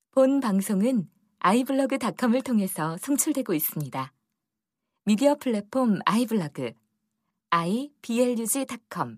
본 방송은 iblog.com을 통해서 송출되고 있습니다. 미디어 플랫폼 iblog, iblog.com.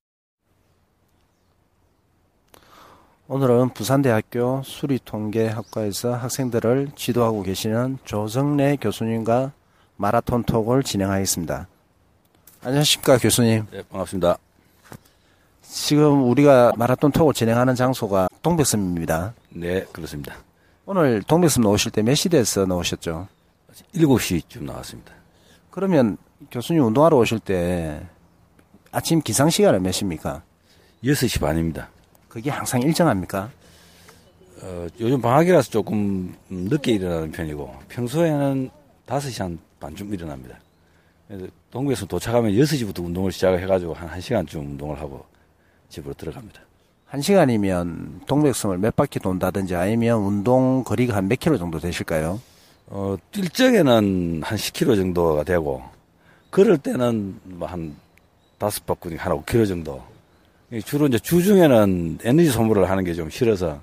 오늘은 부산대학교 수리통계학과에서 학생들을 지도하고 계시는 조정래 교수님과 마라톤 톡을 진행하겠습니다. 안녕하십니까, 교수님. 네, 반갑습니다. 지금 우리가 마라톤 톡을 진행하는 장소가 동백섬입니다. 네, 그렇습니다. 오늘 동백섬 나오실 때 몇 시대에서 나오셨죠? 7시쯤 나왔습니다. 그러면 교수님 운동하러 오실 때 아침 기상 시간은 몇 시입니까? 6시 반입니다. 그게 항상 일정합니까? 요즘 방학이라서 조금 늦게 일어나는 편이고 평소에는 5시 한 반쯤 일어납니다. 그래서 동백섬 도착하면 6시부터 운동을 시작을 해가지고 한 1시간쯤 운동을 하고 집으로 들어갑니다. 1시간이면 동백섬을 몇 바퀴 돈다든지 아니면 운동 거리가 한 몇 킬로 정도 되실까요? 뛸 적에는 한 10km 정도가 되고 걸을 때는 뭐 한 5바퀴 한 5km 정도. 주로 이제 주중에는 에너지 소모를 하는 게 좀 싫어서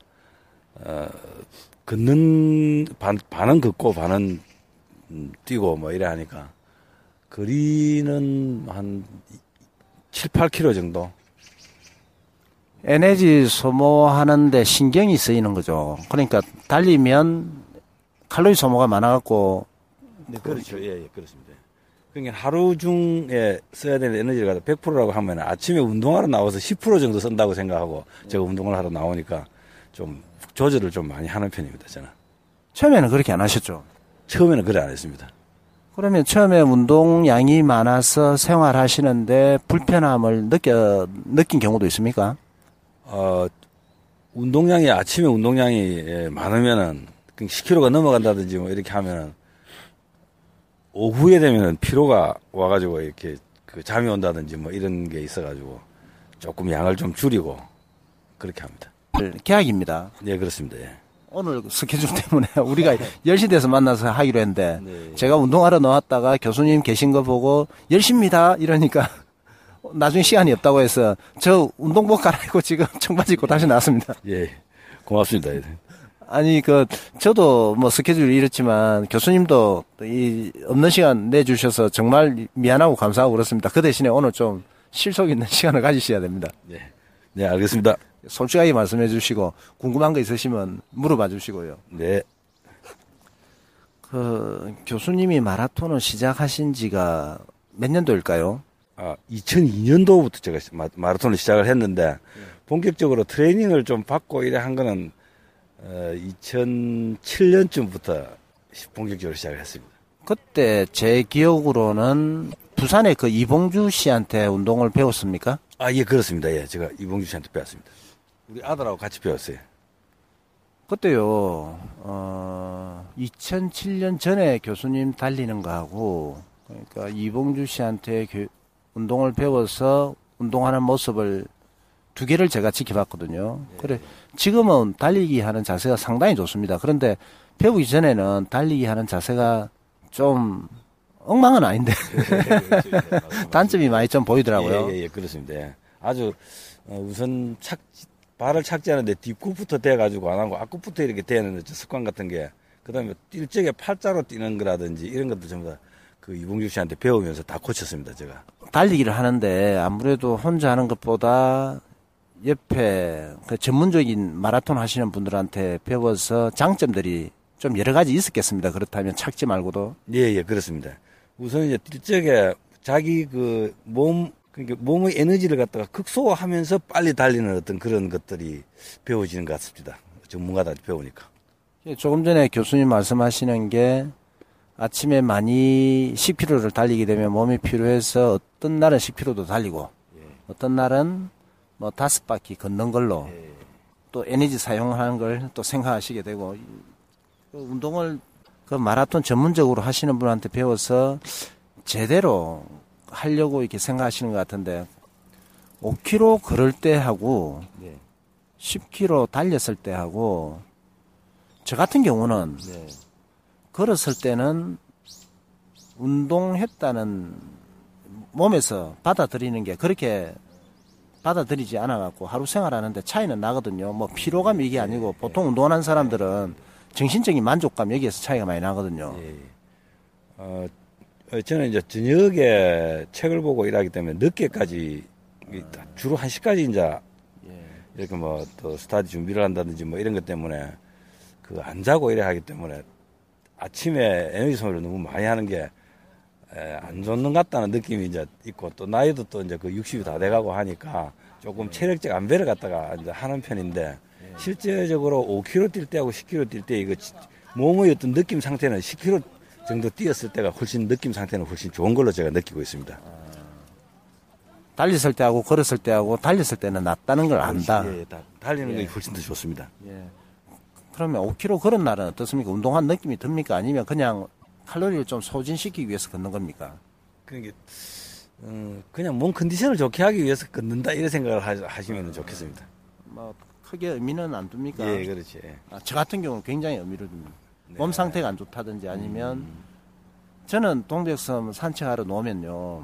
걷는 반은 걷고 반은 뛰고 뭐 이래 하니까 거리는 한 7, 8km 정도. 에너지 소모하는데 신경이 쓰이는 거죠. 그러니까 달리면 칼로리 소모가 많아갖고. 네, 그렇죠. 예, 그렇습니다. 그러니까 하루 중에 써야 되는 에너지를 갖다 100%라고 하면 아침에 운동하러 나와서 10% 정도 쓴다고 생각하고 제가 운동을 하러 나오니까 좀 조절을 좀 많이 하는 편입니다, 저는. 처음에는 그렇게 안 하셨죠? 처음에는 그래 안 했습니다. 그러면 처음에 운동량이 많아서 생활하시는데 불편함을 느낀 경우도 있습니까? 운동량이 아침에 운동량이 많으면은 10kg가 넘어간다든지 뭐 이렇게 하면은 오후에 되면은 피로가 와가지고 이렇게 그 잠이 온다든지 뭐 이런 게 있어가지고 조금 양을 좀 줄이고 그렇게 합니다. 계약입니다. 네, 그렇습니다. 예. 오늘 스케줄 때문에 우리가 10시 돼서 만나서 하기로 했는데 네. 제가 운동하러 나왔다가 교수님 계신 거 보고 10시입니다 이러니까 나중에 시간이 없다고 해서 저 운동복 갈아입고 지금 청바지 입고 다시 나왔습니다. 예, 고맙습니다. 아니 저도 뭐 스케줄이 이렇지만 교수님도 이 없는 시간 내주셔서 정말 미안하고 감사하고 그렇습니다. 그 대신에 오늘 좀 실속 있는 시간을 가지셔야 됩니다. 네, 알겠습니다. 솔직하게 말씀해 주시고 궁금한 거 있으시면 물어봐 주시고요. 네. 교수님이 마라톤을 시작하신 지가 몇 년도일까요? 2002년도부터 제가 마라톤을 시작을 했는데 본격적으로 트레이닝을 좀 받고 이래 한 거는 2007년쯤부터 본격적으로 시작을 했습니다. 그때 제 기억으로는 부산의 그 이봉주 씨한테 운동을 배웠습니까? 예, 그렇습니다. 예, 제가 이봉주 씨한테 배웠습니다. 우리 아들하고 같이 배웠어요. 그때요, 2007년 전에 교수님 달리는 거하고, 그러니까 이봉주 씨한테 운동을 배워서 운동하는 모습을 두 개를 제가 지켜봤거든요. 네. 그래, 지금은 달리기 하는 자세가 상당히 좋습니다. 그런데 배우기 전에는 달리기 하는 자세가 좀 엉망은 아닌데. 단점이 많이 좀 보이더라고요. 예, 그렇습니다. 예. 아주, 우선 발을 착지하는데 뒷굽부터 대가지고 안 하고 앞굽부터 이렇게 대는 습관 같은 게, 그 다음에 뛸 적에 팔자로 뛰는 거라든지 이런 것도 전부 다 그 이봉주 씨한테 배우면서 다 고쳤습니다, 제가. 달리기를 하는데 아무래도 혼자 하는 것보다 옆에 그 전문적인 마라톤 하시는 분들한테 배워서 장점들이 좀 여러 가지 있었겠습니다. 그렇다면 착지 말고도. 예, 그렇습니다. 우선 이제 뛸 적에 자기 그러니까 몸의 에너지를 갖다가 극소화하면서 빨리 달리는 어떤 그런 것들이 배워지는 것 같습니다. 전문가들한테 배우니까. 조금 전에 교수님 말씀하시는 게 아침에 많이 10km를 달리게 되면 몸이 피로해서 어떤 날은 10km도 달리고 어떤 날은 뭐 5바퀴 걷는 걸로 또 에너지 사용하는 걸 또 생각하시게 되고 운동을 그 마라톤 전문적으로 하시는 분한테 배워서 제대로 하려고 이렇게 생각하시는 것 같은데 5km 걸을 때 하고 10km 달렸을 때 하고 저 같은 경우는 걸었을 때는 운동했다는 몸에서 받아들이는 게 그렇게 받아들이지 않아갖고 하루 생활하는데 차이는 나거든요. 뭐 피로감 이게 아니고 보통 운동하는 사람들은 정신적인 만족감 여기에서 차이가 많이 나거든요. 저는 이제 저녁에 책을 보고 일하기 때문에 늦게까지 주로 1시까지 이제 이렇게 뭐 또 스터디 준비를 한다든지 뭐 이런 것 때문에 그 안 자고 이래 하기 때문에 아침에 에너지 소모를 너무 많이 하는 게 안 좋는 것 같다는 느낌이 이제 있고 또 나이도 또 이제 그 60이 다 돼가고 하니까 조금 체력적 안배를 갖다가 이제 하는 편인데 실제적으로 5km 뛸 때하고 10km 뛸 때 이거 몸의 어떤 느낌 상태는 10km 정도 뛰었을 때가 훨씬 느낌 상태는 훨씬 좋은 걸로 제가 느끼고 있습니다. 달렸을 때하고 걸었을 때하고 달렸을 때는 낫다는 걸 안다. 예, 달리는 게 훨씬 더 좋습니다. 예. 그러면 5km 걸은 날은 어떻습니까? 운동한 느낌이 듭니까? 아니면 그냥 칼로리를 좀 소진시키기 위해서 걷는 겁니까? 그러니까 그냥 몸 컨디션을 좋게 하기 위해서 걷는다 이런 생각을 하시면 좋겠습니다. 뭐 크게 의미는 안 둡니까? 예, 그렇지. 저 같은 경우는 굉장히 의미를 둡니다. 몸 상태가 안 좋다든지 아니면 저는 동백섬 산책하러 놓으면요.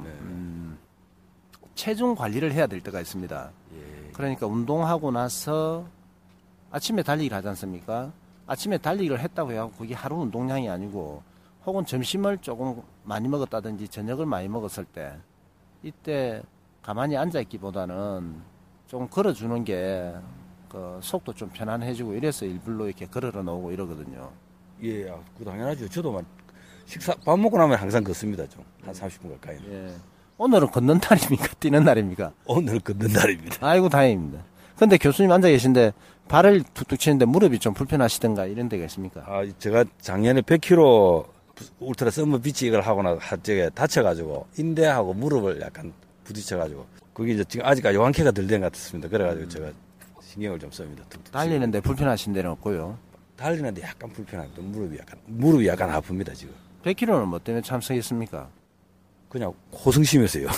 체중 관리를 해야 될 때가 있습니다. 그러니까 운동하고 나서 아침에 달리기를 하지 않습니까? 아침에 달리기를 했다고 해서 그게 하루 운동량이 아니고 혹은 점심을 조금 많이 먹었다든지 저녁을 많이 먹었을 때 이때 가만히 앉아있기보다는 좀 걸어주는 게 그 속도 좀 편안해지고 이래서 일부러 이렇게 걸어 놓고 이러거든요. 예, 그 당연하죠. 저도 막 밥 먹고 나면 항상 걷습니다. 좀 한 30분 가까이. 예. 오늘은 걷는 날입니까? 뛰는 날입니까? 오늘 걷는 날입니다. 아이고 다행입니다. 근데 교수님 앉아 계신데 발을 툭툭 치는데 무릎이 좀 불편하시던가 이런 데가 있습니까? 제가 작년에 100km 울트라 썸머 비치 이걸 하고 나서 저게 다쳐가지고 인대하고 무릎을 약간 부딪혀가지고 그게 이제 지금 아직까지 완쾌가 덜 된 것 같습니다. 그래가지고 제가 신경을 좀 씁니다. 툭툭 달리는데 불편하신 데는 없고요. 달리는데 약간 불편합니다. 무릎이 약간 아픕니다 지금. 100km는 뭐 때문에 참석했습니까? 그냥 호승심에서요.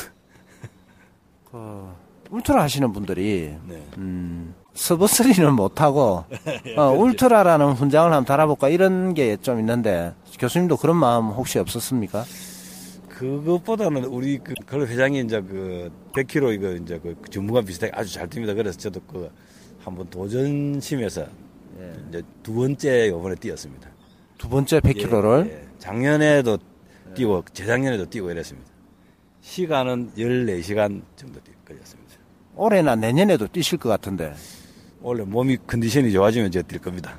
울트라 하시는 분들이 서버스리는 못하고 울트라라는 훈장을 한번 달아볼까 이런 게 좀 있는데 교수님도 그런 마음 혹시 없었습니까? 그것보다는 우리 그 클럽 회장이 이제 그 100km 이거 이제 그 전문가 비슷하게 아주 잘 뜁니다. 그래서 저도 그 한번 도전심에서 이제 두 번째 이번에 뛰었습니다. 두 번째 100km를? 예. 작년에도 뛰고 재작년에도 뛰고 이랬습니다. 시간은 14시간 정도 걸렸습니다. 올해나 내년에도 뛰실 것 같은데. 원래 몸이 컨디션이 좋아지면 제가 뛸 겁니다.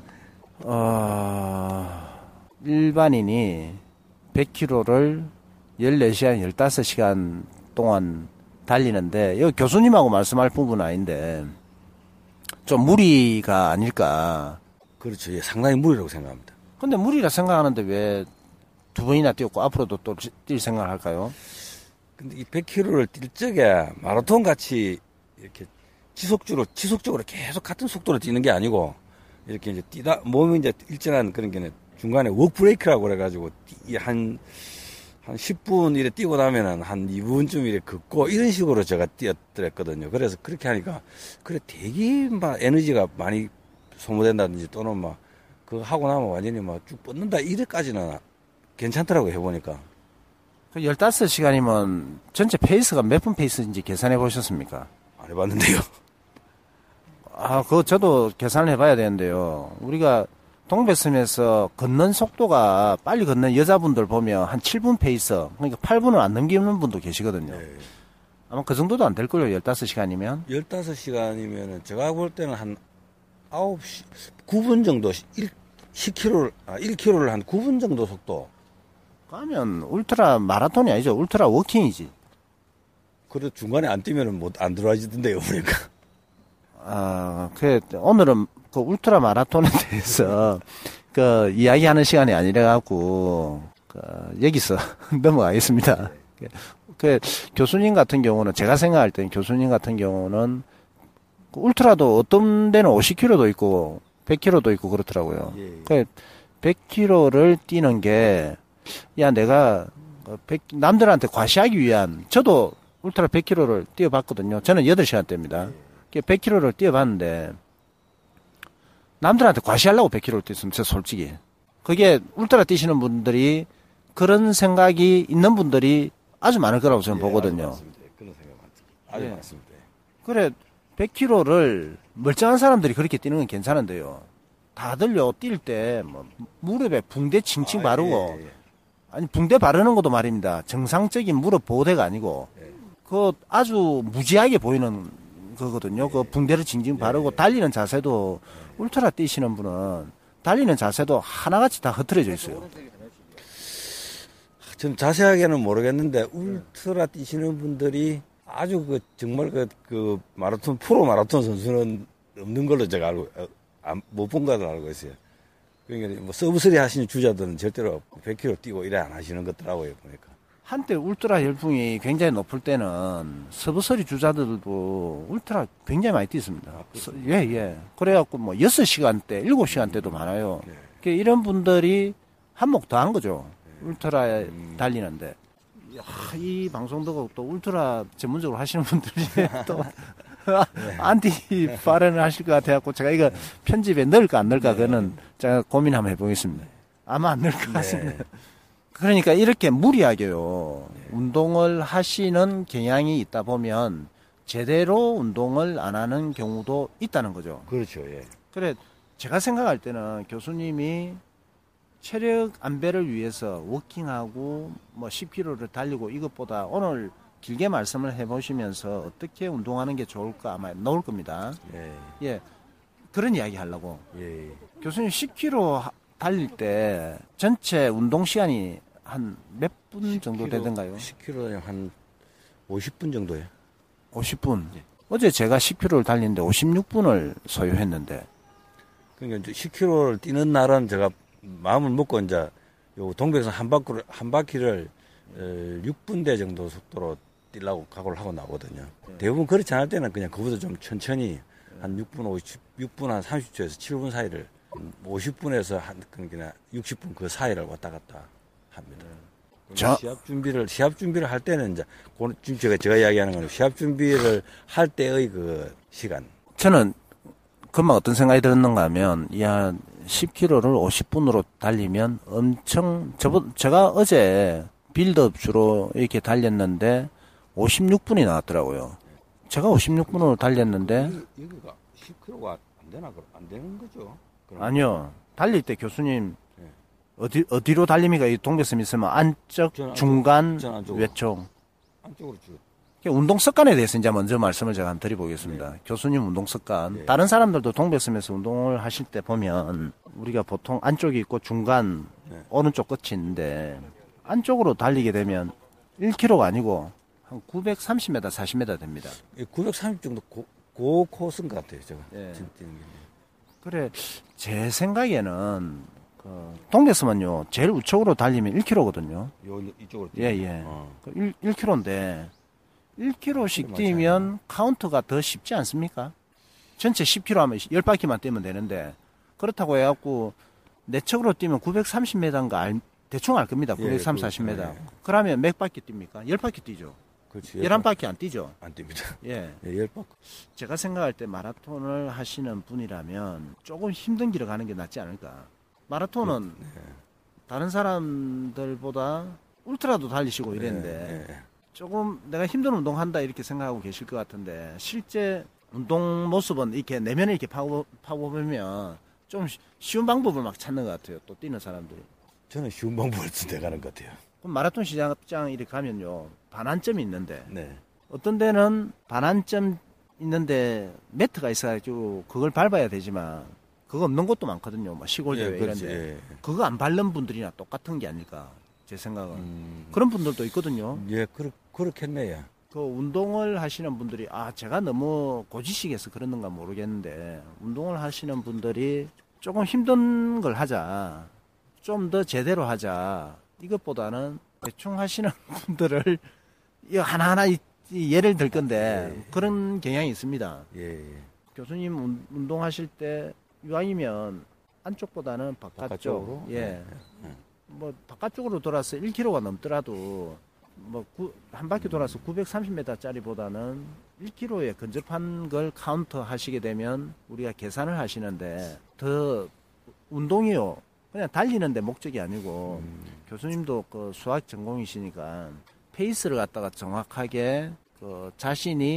일반인이 100km를 14시간, 15시간 동안 달리는데, 여기 교수님하고 말씀할 부분은 아닌데, 좀 무리가 아닐까. 그렇죠. 예, 상당히 무리라고 생각합니다. 근데 무리라 생각하는데 왜 두 번이나 뛰었고 앞으로도 또 뛸 생각을 할까요? 근데 이 100km를 뛸 적에 마라톤 같이 이렇게 지속적으로 계속 같은 속도로 뛰는 게 아니고 이렇게 이제 뛰다 몸이 이제 일정한 그런 게 중간에 워크 브레이크라고 그래가지고 한 10분 이래 뛰고 나면은 한 2분쯤 이래 걷고 이런 식으로 제가 뛰었더랬거든요. 그래서 그렇게 하니까 그래 되게 막 에너지가 많이 소모된다든지 또는 막 그거 하고 나면 완전히 막 쭉 뻗는다 이래까지는 괜찮더라고요. 해보니까. 15시간이면 전체 페이스가 몇 분 페이스인지 계산해 보셨습니까? 안 해봤는데요. 그거 저도 계산을 해봐야 되는데요. 우리가 동백섬에서 걷는 속도가 빨리 걷는 여자분들 보면 한 7분 페이스, 그러니까 8분을 안 넘기는 분도 계시거든요. 네. 아마 그 정도도 안 될 거예요, 15시간이면. 15시간이면은 제가 볼 때는 한 9시, 9분 정도, 1km를 한 9분 정도 속도. 그러면 울트라 마라톤이 아니죠. 울트라 워킹이지. 그래도 중간에 안 뛰면은 안 들어와지던데요, 보니까. 오늘은 그 울트라 마라톤에 대해서 그 이야기하는 시간이 아니라갖고 여기서 넘어가겠습니다. 교수님 같은 경우는 제가 생각할 때는 교수님 같은 경우는 울트라도 어떤 데는 50km도 있고 100km도 있고 그렇더라고요. 예. 100km를 뛰는 게 내가 남들한테 과시하기 위한 저도 울트라 100km를 뛰어봤거든요. 저는 8시간대입니다. 100km를 뛰어봤는데 남들한테 과시하려고 100km를 뛰었습니다. 솔직히. 그게 울트라 뛰시는 분들이 그런 생각이 있는 분들이 아주 많을 거라고 저는 보거든요. 맞습니다. 그런 생각 많습니다. 아주 많습니다. 그래 100km를 멀쩡한 사람들이 그렇게 뛰는 건 괜찮은데요. 다들요 뛸 때 뭐 무릎에 붕대 칭칭 바르고 예, 예. 아니 붕대 바르는 것도 말입니다. 정상적인 무릎 보호대가 아니고 그 아주 무지하게 보이는 거거든요. 그 붕대를 징징 바르고 달리는 자세도 울트라 뛰시는 분은 달리는 자세도 하나같이 다 흐트러져 있어요. 좀 자세하게는 모르겠는데 울트라 뛰시는 분들이 아주 그 정말 그 마라톤 프로 마라톤 선수는 없는 걸로 제가 못 본 걸로 알고 있어요. 그러니까 뭐 서브스리 하시는 주자들은 절대로 100km 뛰고 이래 안 하시는 것더라고요 보니까. 한때 울트라 열풍이 굉장히 높을 때는 서브서리 주자들도 울트라 굉장히 많이 뛰습니다. 예. 그래갖고 뭐 6시간대, 7시간대도 많아요. 그러니까 이런 분들이 한몫 더 한 거죠. 울트라 달리는데. 이 방송 듣고 또 울트라 전문적으로 하시는 분들이 또 안티 발언을 하실 것 같아갖고 제가 이거 편집에 넣을까 안 넣을까 그거는 제가 고민 한번 해보겠습니다. 아마 안 넣을 것 같습니다. 그러니까 이렇게 무리하게요. 운동을 하시는 경향이 있다 보면 제대로 운동을 안 하는 경우도 있다는 거죠. 그렇죠. 예. 그래 제가 생각할 때는 교수님이 체력 안배를 위해서 워킹하고 뭐 10km를 달리고 이것보다 오늘 길게 말씀을 해보시면서 어떻게 운동하는 게 좋을까 아마 나올 겁니다. 예. 그런 이야기 하려고. 예. 교수님 10km 달릴 때 전체 운동 시간이 한 몇 분 정도 되던가요? 10km 한 50분 정도요. 50분. 어제 제가 10km를 달리는데 56분을 소요했는데. 그러니까 이제 10km를 뛰는 날은 제가 마음을 먹고 이제 요 동백선 한 바퀴를 6분대 정도 속도로 뛰려고 각오를 하고 나거든요. 대부분 그렇지 않을 때는 그냥 그보다 좀 천천히 한 6분 한 30초에서 7분 사이를 50분에서 한 그러니까 60분 그 사이를 왔다 갔다 합니다. 시합 준비를 할 때는 이제 지금 제가 이야기하는 건 시합 준비를 할 때의 그 시간. 저는 금방 어떤 생각이 들었는가 하면 야 10km를 50분으로 달리면 엄청 제가 어제 빌드업 주로 이렇게 달렸는데 56분이 나왔더라고요. 제가 56분으로 달렸는데 여기가 10km가 안 되는 거죠? 아니요. 달릴 때 교수님 어디로 달립니까? 이 동백섬 있으면 안쪽, 중간, 외쪽. 안쪽으로 쭉. 운동 습관에 대해서 이제 먼저 말씀을 제가 한번 드려보겠습니다. 교수님 운동 습관. 다른 사람들도 동백섬에서 운동을 하실 때 보면 우리가 보통 안쪽이 있고 중간, 오른쪽 끝이 있는데 안쪽으로 달리게 되면 1km가 아니고 한 930m, 40m 됩니다. 930 정도 고 코스인 것 같아요, 제가. 그래, 제 생각에는 동백섬은요, 제일 우측으로 달리면 1km거든요. 이쪽으로. 예. 1km인데, 1km씩 뛰면 카운트가 더 쉽지 않습니까? 전체 10km 하면 10바퀴만 뛰면 되는데, 그렇다고 해갖고, 내측으로 뛰면 930m인가 대충 알 겁니다. 930, 40m. 그러면 몇 바퀴 뜁니까? 10바퀴 뛰죠. 그렇지. 11바퀴 안 뛰죠. 안 뜁니다. 예. 10바퀴. 제가 생각할 때 마라톤을 하시는 분이라면 조금 힘든 길을 가는 게 낫지 않을까. 마라톤은 다른 사람들보다 울트라도 달리시고 이랬는데 조금 내가 힘든 운동한다 이렇게 생각하고 계실 것 같은데 실제 운동 모습은 이렇게 내면에 이렇게 파고보면 좀 쉬운 방법을 막 찾는 것 같아요. 또 뛰는 사람들이. 저는 쉬운 방법을 선택하는 것 같아요. 그럼 마라톤 시장장 이렇게 가면요. 반환점이 있는데 어떤 데는 반환점 있는데 매트가 있어가지고 그걸 밟아야 되지만 그거 없는 곳도 많거든요. 뭐 시골 대회 이런데 그거 안 밟는 분들이나 똑같은 게 아닐까 제 생각은. 그런 분들도 있거든요. 예, 그렇겠네요. 그 운동을 하시는 분들이 제가 너무 고지식해서 그러는가 모르겠는데 운동을 하시는 분들이 조금 힘든 걸 하자, 좀 더 제대로 하자. 이것보다는 대충 하시는 분들을 하나하나 예를 들 건데 그런 경향이 있습니다. 교수님 운동하실 때 이왕이면 안쪽보다는 바깥쪽, 뭐 바깥쪽으로 돌아서 1km가 넘더라도 뭐 한 바퀴 돌아서 930m짜리보다는 1km에 근접한 걸 카운터 하시게 되면 우리가 계산을 하시는데 더 운동이요. 그냥 달리는데 목적이 아니고 교수님도 그 수학 전공이시니까 페이스를 갖다가 정확하게 그 자신이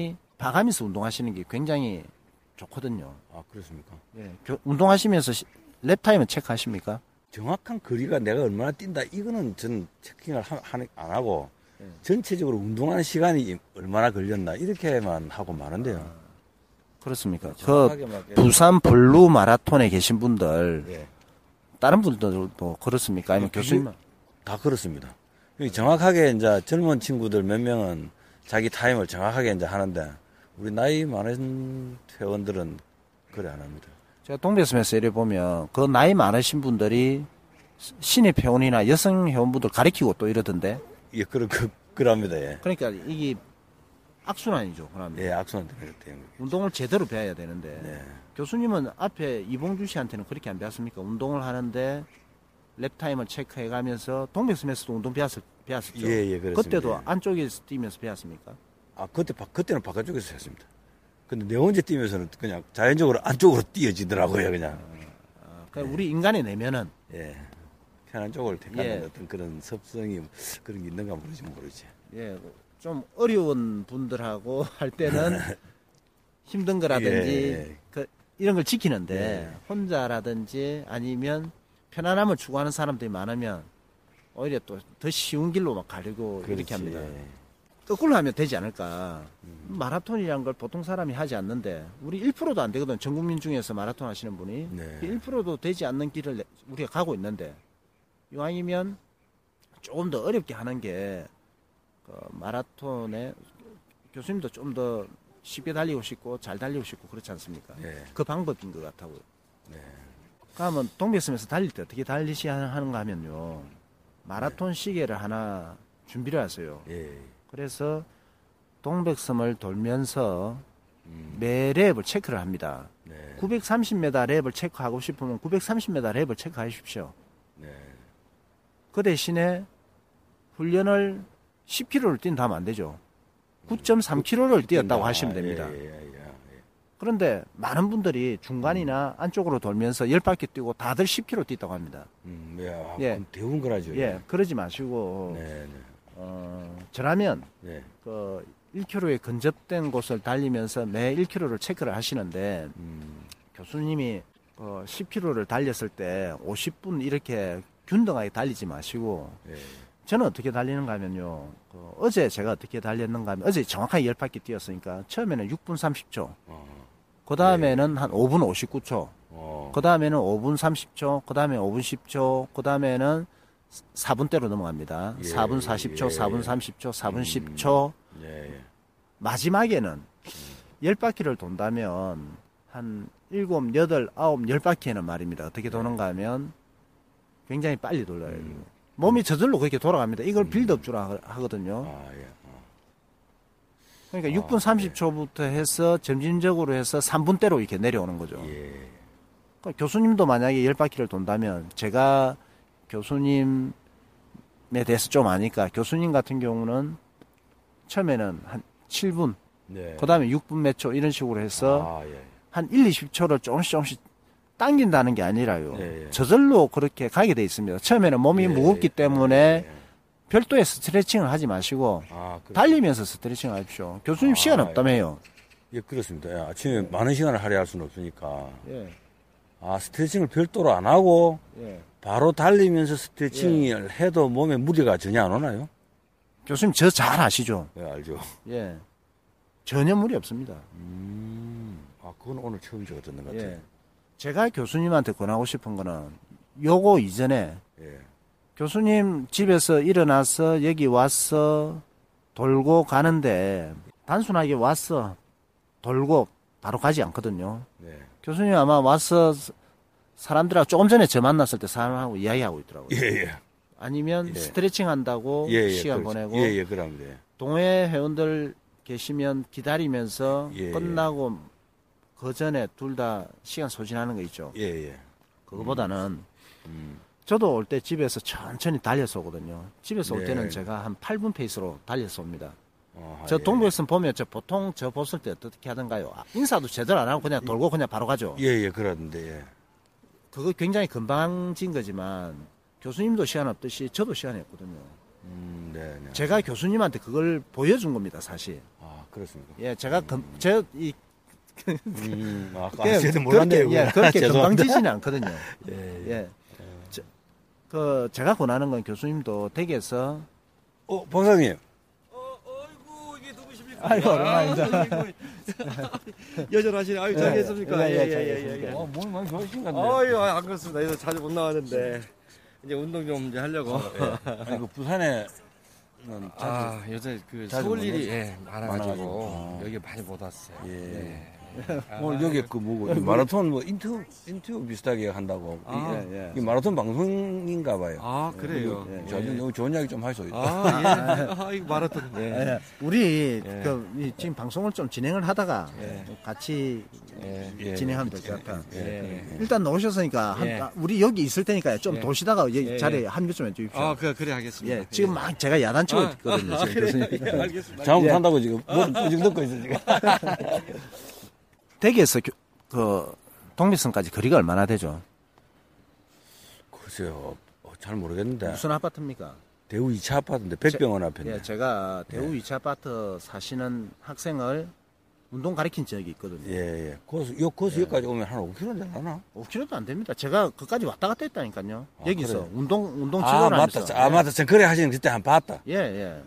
봐가면서 운동하시는 게 굉장히 좋거든요. 아, 그렇습니까? 예, 운동하시면서 랩타임은 체크하십니까? 정확한 거리가 내가 얼마나 뛴다 이거는 전 체킹을 안 하고 전체적으로 운동하는 시간이 얼마나 걸렸나 이렇게만 하고 마는데요. 그렇습니까? 정확하게 그 부산 블루 마라톤에 계신 분들 예. 다른 분들도 그렇습니까? 아니면 교수님만? 다 그렇습니다. 정확하게 이제 젊은 친구들 몇 명은 자기 타임을 정확하게 이제 하는데 우리 나이 많은 회원들은 그래 안 합니다. 제가 동백섬에서 이래 보면 그 나이 많으신 분들이 신입 회원이나 여성 회원분들 가르치고 또 이러던데. 예, 그럽니다. 예. 그러니까 이게 악순환이죠. 그러면. 예, 악순환 때문에. 운동을 제대로 배워야 되는데. 네. 교수님은 앞에 이봉주 씨한테는 그렇게 안 배웠습니까? 운동을 하는데 랩타임을 체크해 가면서 동백섬에서도 운동 배웠었죠. 예, 예, 그렇습니다. 그때도 예. 안쪽에서 뛰면서 배웠습니까? 아, 그때는 바깥쪽에서 했습니다. 근데 내 혼자 뛰면서는 그냥 자연적으로 안쪽으로 뛰어지더라고요, 그냥. 그러니까 우리 인간의 내면은 예. 편한 쪽을 택하는 예. 어떤 그런 습성이 그런 게 있는가 모르지. 예, 좀 어려운 분들하고 할 때는 힘든 거라든지 예. 이런 걸 지키는데 예. 혼자라든지 아니면 편안함을 추구하는 사람들이 많으면 오히려 또 더 쉬운 길로 막 가려고 이렇게 그렇지. 합니다. 예. 거꾸로 하면 되지 않을까. 마라톤이란 걸 보통 사람이 하지 않는데 우리 1%도 안 되거든. 전 국민 중에서 마라톤 하시는 분이 네. 1%도 되지 않는 길을 우리가 가고 있는데 이왕이면 조금 더 어렵게 하는 게 마라톤에 교수님도 좀 더 쉽게 달리고 싶고 잘 달리고 싶고 그렇지 않습니까? 예. 그 방법인 것 같아요. 네. 그러면 동백섬에서 달릴 때 어떻게 달리시는가 하면요. 마라톤 시계를 하나 준비를 하세요. 예. 그래서 동백섬을 돌면서 매 랩을 체크를 합니다. 네. 930m 랩을 체크하고 싶으면 930m 랩을 체크하십시오. 네. 그 대신에 훈련을 10km를 뛴다 하면 안 되죠. 9.3km를 뛰었다고 하시면 됩니다. 예. 그런데 많은 분들이 중간이나 안쪽으로 돌면서 10바퀴 뛰고 다들 10km 뛰었다고 합니다. 예. 대운 거라죠. 예, 그러지 마시고 네. 저라면 네. 그 1km에 근접된 곳을 달리면서 매 1km를 체크를 하시는데 교수님이 10km를 달렸을 때 50분 이렇게 균등하게 달리지 마시고 예. 저는 어떻게 달리는가 하면요. 어제 제가 어떻게 달렸는가 하면 어제 정확하게 10바퀴 뛰었으니까 처음에는 6분 30초 그 다음에는 한 5분 59초 그 다음에는 5분 30초 그 다음에 5분 10초 그 다음에는 4분대로 넘어갑니다. 예, 4분 40초, 예. 4분 30초, 4분 10초. 예. 마지막에는 10바퀴를 돈다면 한 7, 8, 9, 10바퀴에는 말입니다. 어떻게 도는가 하면 굉장히 빨리 돌려요. 몸이 저절로 그렇게 돌아갑니다. 이걸 빌드업주로 하거든요. 아, 예. 그러니까 6분 30초부터 해서 점진적으로 해서 3분대로 이렇게 내려오는 거죠. 예. 그러니까 교수님도 만약에 10바퀴를 돈다면 제가 교수님에 대해서 좀 아니까 교수님 같은 경우는 처음에는 한 7분, 네. 그 다음에 6분 몇 초 이런 식으로 해서 예. 한 1, 20초를 조금씩 당긴다는 게 아니라요. 예. 저절로 그렇게 가게 돼 있습니다. 처음에는 몸이 예. 무겁기 때문에 예. 별도의 스트레칭을 하지 마시고 달리면서 스트레칭을 하십시오. 교수님 시간 없다며요. 예, 그렇습니다. 예, 아침에 많은 시간을 할애할 수는 없으니까. 예. 스트레칭을 별도로 안 하고 예. 바로 달리면서 스트레칭을 해도 몸에 무리가 전혀 안 오나요? 교수님 저 잘 아시죠? 예, 알죠. 예. 전혀 무리 없습니다. 그건 오늘 처음 제가 듣는 것 같아요. 예. 제가 교수님한테 권하고 싶은 거는 요거 이전에 예. 교수님 집에서 일어나서 여기 와서 돌고 가는데 단순하게 와서 돌고 바로 가지 않거든요. 네. 교수님 아마 와서 사람들하고 조금 전에 저 만났을 때 사람하고 이야기하고 있더라고요. 예. 아니면 예. 스트레칭 한다고 시간 그렇죠. 보내고 예, 그럽니다. 동호회 회원들 계시면 기다리면서 예, 끝나고 그 전에 둘 다 시간 소진하는 거 있죠. 예. 그거보다는 저도 올 때 집에서 천천히 달려서 오거든요. 집에서 올 네. 때는 제가 한 8분 페이스로 달려서 옵니다. 아, 저 예. 동백섬 보면 보통 저 봤을 때 어떻게 하던가요? 인사도 제대로 안 하고 그냥 돌고 그냥 바로 가죠. 예, 그러던데, 예. 그거 굉장히 금방진 거지만 교수님도 시간 없듯이 저도 시간이 없거든요. 네. 제가 교수님한테 그걸 보여준 겁니다, 사실. 그렇습니까? 예, 제가 아까 저도 몰랐네요. 그렇게 죄송합니다. 건강지지는 않거든요. 예. 예. 제가 권하는 건 교수님도 댁에서 박사님. 어이구, 이게 누구십니까? 아이고, 오랜만이다. 여전하시네. 아유, 잘 계십니까? 예. 몸이 많이 좋으신 것 같네. 아유, 안 그렇습니다. 그래서 자주 못 나왔는데, 이제 운동 좀 이제 하려고. 아니, 그 부산에 요새 그 자주 서울 못 일이 나오죠? 많아가지고, 많아가지고. 여기 많이 못 왔어요. 예. 오늘 여기 그 뭐고 마라톤 뭐 인터뷰 비슷하게 한다고. 이 마라톤 방송인가 봐요. 그래요. 저도 좋은 이야기 좀 하셔. 이거 마라톤. 예. 우리 지금 방송을 좀 진행을 하다가 같이 진행하면 될 것 같아. 일단 나오셨으니까 우리 여기 있을 테니까 좀 도시다가 여기 자리에 합류 좀 해주십시오. 그래 하겠습니다. 예, 지금 막 제가 야단치고 있거든요. 지금 교수님. 알겠습니다. 잘못 한다고 지금 뭐지 듣고 있어 지금. 댁에서 동백섬까지 거리가 얼마나 되죠? 글쎄요, 잘 모르겠는데. 무슨 아파트입니까? 대우 2차 아파트인데 백병원 앞인데. 예, 제가 대우 2차 아파트 사시는 학생을 운동 가르친 적이 있거든요. 예. 거기서 여기까지 오면 한 5km 되나? 5km도 안 됩니다. 제가 그까지 왔다 갔다 했다니까요. 아, 여기서 그래요? 운동 아, 지원하면서. 맞다. 맞다. 전 그래 하시는 그때 한 번 봤다. 예.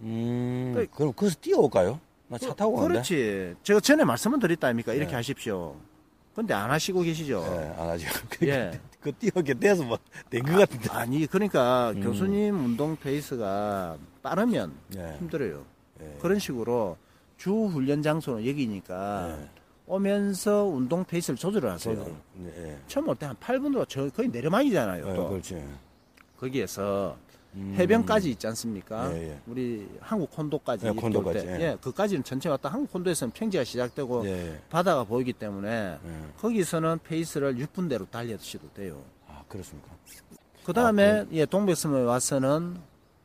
그럼 거기서 뛰어올까요? 나 차 타고 가는데. 그렇지. 제가 전에 말씀은 드렸다 아닙니까? 이렇게 하십시오. 근데 안 하시고 계시죠? 예, 안 하죠. 예. 그 뛰어오게 돼서 뭐, 된 것 같은데. 아니, 그러니까 교수님 운동 페이스가 빠르면 예. 힘들어요. 예. 그런 식으로 주 훈련 장소는 여기니까 오면서 운동 페이스를 조절을 하세요. 예. 처음 올 때 한 8분으로 거의 내려막이잖아요. 또. 그렇지. 거기에서 해변까지 있지 않습니까? 예. 우리 한국 콘도까지. 예, 이렇게 올 콘도까지, 때. 예. 그까지는 전체 왔다 한국 콘도에서는 평지가 시작되고 바다가 보이기 때문에 거기서는 페이스를 6분대로 달려주셔도 돼요. 아, 그렇습니까? 그 다음에 동백섬에 와서는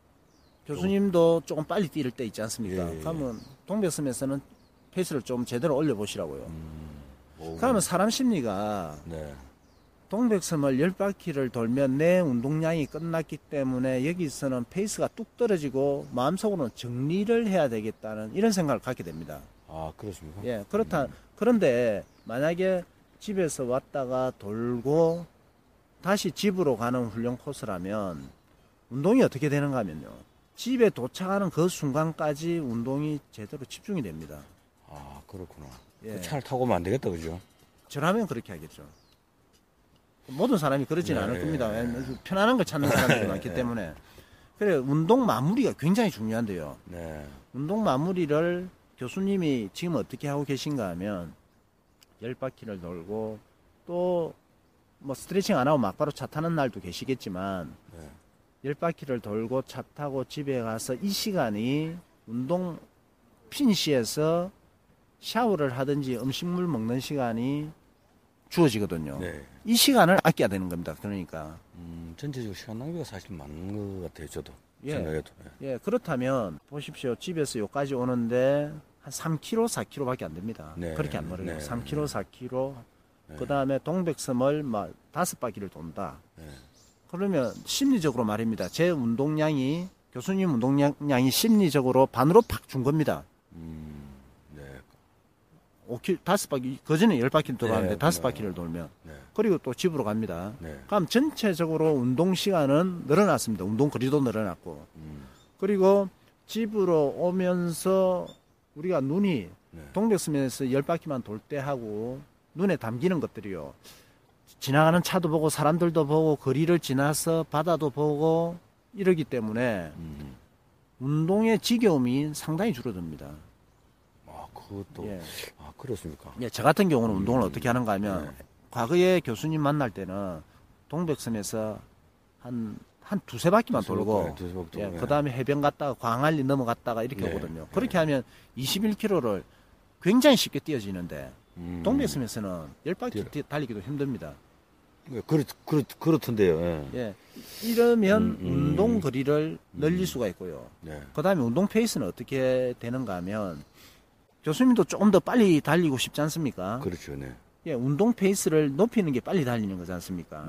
교수님도 조금 빨리 뛸 때 있지 않습니까? 그러면 동백섬에서는 페이스를 좀 제대로 올려보시라고요. 그러면 사람 심리가 동백섬을 10바퀴를 돌면 내 운동량이 끝났기 때문에 여기서는 페이스가 뚝 떨어지고 마음속으로는 정리를 해야 되겠다는 이런 생각을 갖게 됩니다. 아, 그렇습니까? 예, 그런데 만약에 집에서 왔다가 돌고 다시 집으로 가는 훈련 코스라면 운동이 어떻게 되는가 하면요. 집에 도착하는 그 순간까지 운동이 제대로 집중이 됩니다. 아, 그렇구나. 예. 그 차를 타고 오면 안 되겠다, 그죠? 저라면 그렇게 하겠죠. 모든 사람이 그러지는 않을 겁니다. 편안한 걸 찾는 사람들이 많기 때문에. 그래, 운동 마무리가 굉장히 중요한데요. 운동 마무리를 교수님이 지금 어떻게 하고 계신가 하면 10바퀴를 돌고 또 뭐 스트레칭 안 하고 막바로 차 타는 날도 계시겠지만 10바퀴를 돌고 차 타고 집에 가서 이 시간이 운동 피니시에서 샤워를 하든지 음식물 먹는 시간이 주어지거든요. 이 시간을 아껴야 되는 겁니다. 그러니까. 전체적으로 시간 낭비가 사실 많은 것 같아요, 저도. 생각해도. 예, 그렇다면 보십시오. 집에서 여기까지 오는데 한 3km, 4km밖에 안 됩니다. 그렇게 안 멀어요. 3km, 4km. 그 다음에 동백섬을 막 5바퀴를 돈다. 그러면 심리적으로 말입니다. 제 운동량이, 교수님 운동량이 심리적으로 반으로 팍 준 겁니다. 5바퀴, 그전에 10바퀴를 돌았는데 5바퀴를 돌면. 그리고 또 집으로 갑니다. 그럼 전체적으로 운동 시간은 늘어났습니다. 운동 거리도 늘어났고. 그리고 집으로 오면서 우리가 눈이 동백섬에서 10바퀴만 돌 때 하고 눈에 담기는 것들이요. 지나가는 차도 보고 사람들도 보고 거리를 지나서 바다도 보고 이러기 때문에 운동의 지겨움이 상당히 줄어듭니다. 아, 그것도. 아, 그렇습니까? 예, 저 같은 경우는 운동을 어떻게 하는가 하면 과거에 교수님 만날 때는 동백섬에서 한 두세 바퀴만 돌고 그 다음에 해변 갔다가 광안리 넘어갔다가 이렇게 오거든요. 그렇게 하면 21km를 굉장히 쉽게 뛰어지는데 동백섬에서는 10바퀴 달리기도 힘듭니다. 그렇던데요. 예. 이러면 운동 거리를 늘릴 수가 있고요. 그 다음에 운동 페이스는 어떻게 되는가 하면 교수님도 조금 더 빨리 달리고 싶지 않습니까? 그렇죠. 예, 운동 페이스를 높이는 게 빨리 달리는 거지 않습니까?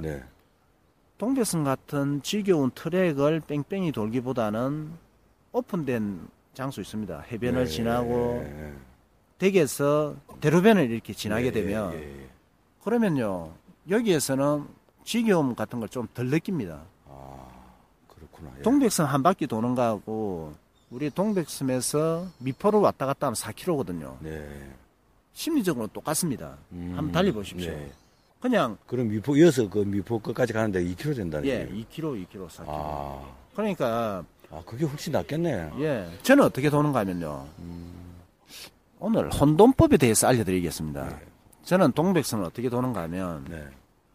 동백섬 같은 지겨운 트랙을 뺑뺑이 돌기보다는 오픈된 장소 있습니다. 해변을 예, 지나고 예, 댁에서 대로변을 이렇게 지나게 예, 되면 예. 그러면요 여기에서는 지겨움 같은 걸 좀 덜 느낍니다. 아, 그렇구나. 예. 동백섬 한 바퀴 도는 거하고 우리 동백섬에서 미포로 왔다 갔다 하면 4km거든요. 네. 심리적으로 똑같습니다. 한번 달려보십시오. 네. 그냥 그럼 미포 이어서 그 미포 끝까지 가는데 2km 된다는 예, 얘기예요? 2km, 4km. 아, 그러니까 그게 훨씬 낫겠네. 예, 저는 어떻게 도는가 하면요. 오늘 혼돈법에 대해서 알려드리겠습니다. 네. 저는 동백섬을 어떻게 도는가 하면 네.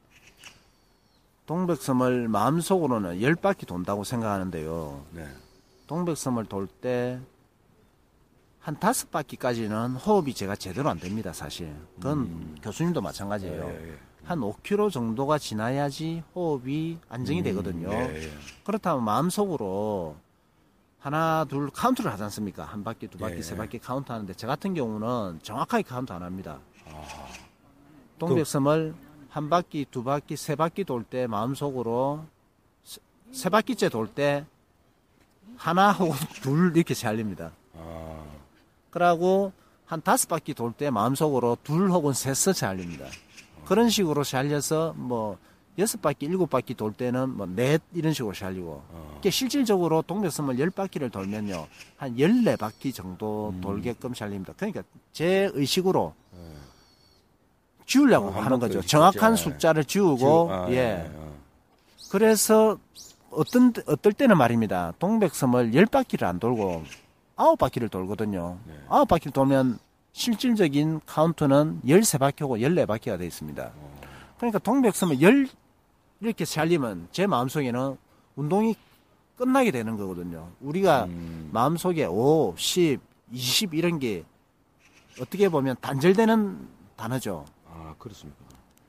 동백섬을 마음속으로는 10바퀴 돈다고 생각하는데요. 네. 동백섬을 돌 때 한 5바퀴까지는 호흡이 제가 제대로 안 됩니다, 사실. 그건 교수님도 마찬가지예요. 예, 예. 한 5km 정도가 지나야지 호흡이 안정이 되거든요. 예, 예. 그렇다면 마음속으로 하나, 둘 카운트를 하지 않습니까? 한 바퀴, 두 바퀴, 예, 세 예. 바퀴 카운트 하는데 저 같은 경우는 정확하게 카운트 안 합니다. 아, 동백섬을 한 바퀴, 두 바퀴, 세 바퀴 돌 때 마음속으로 세 바퀴째 돌 때 하나 혹은 둘 이렇게 잘립니다. 아, 그러고 한 5바퀴 돌 때 마음속으로 둘 혹은 셋을 잘립니다. 그런 식으로 잘려서 뭐 6바퀴, 7바퀴 돌 때는 뭐 넷 이런 식으로 잘리고 이게 실질적으로 동백섬을 10바퀴를 돌면요 한 14바퀴 정도 돌게끔 잘립니다. 그러니까 제 의식으로 지우려고 한 하는 바퀴 거죠. 숫자. 정확한 숫자를 지우고 예. 그래서 어떨 때는 말입니다. 동백섬을 10바퀴를 안 돌고 9바퀴를 돌거든요. 네. 9바퀴를 돌면 실질적인 카운트는 13바퀴고 14바퀴가 되어 있습니다. 그러니까 동백섬을 이렇게 잘리면 제 마음속에는 운동이 끝나게 되는 거거든요. 우리가 마음속에 5, 10, 20 이런 게 어떻게 보면 단절되는 단어죠. 아, 그렇습니까?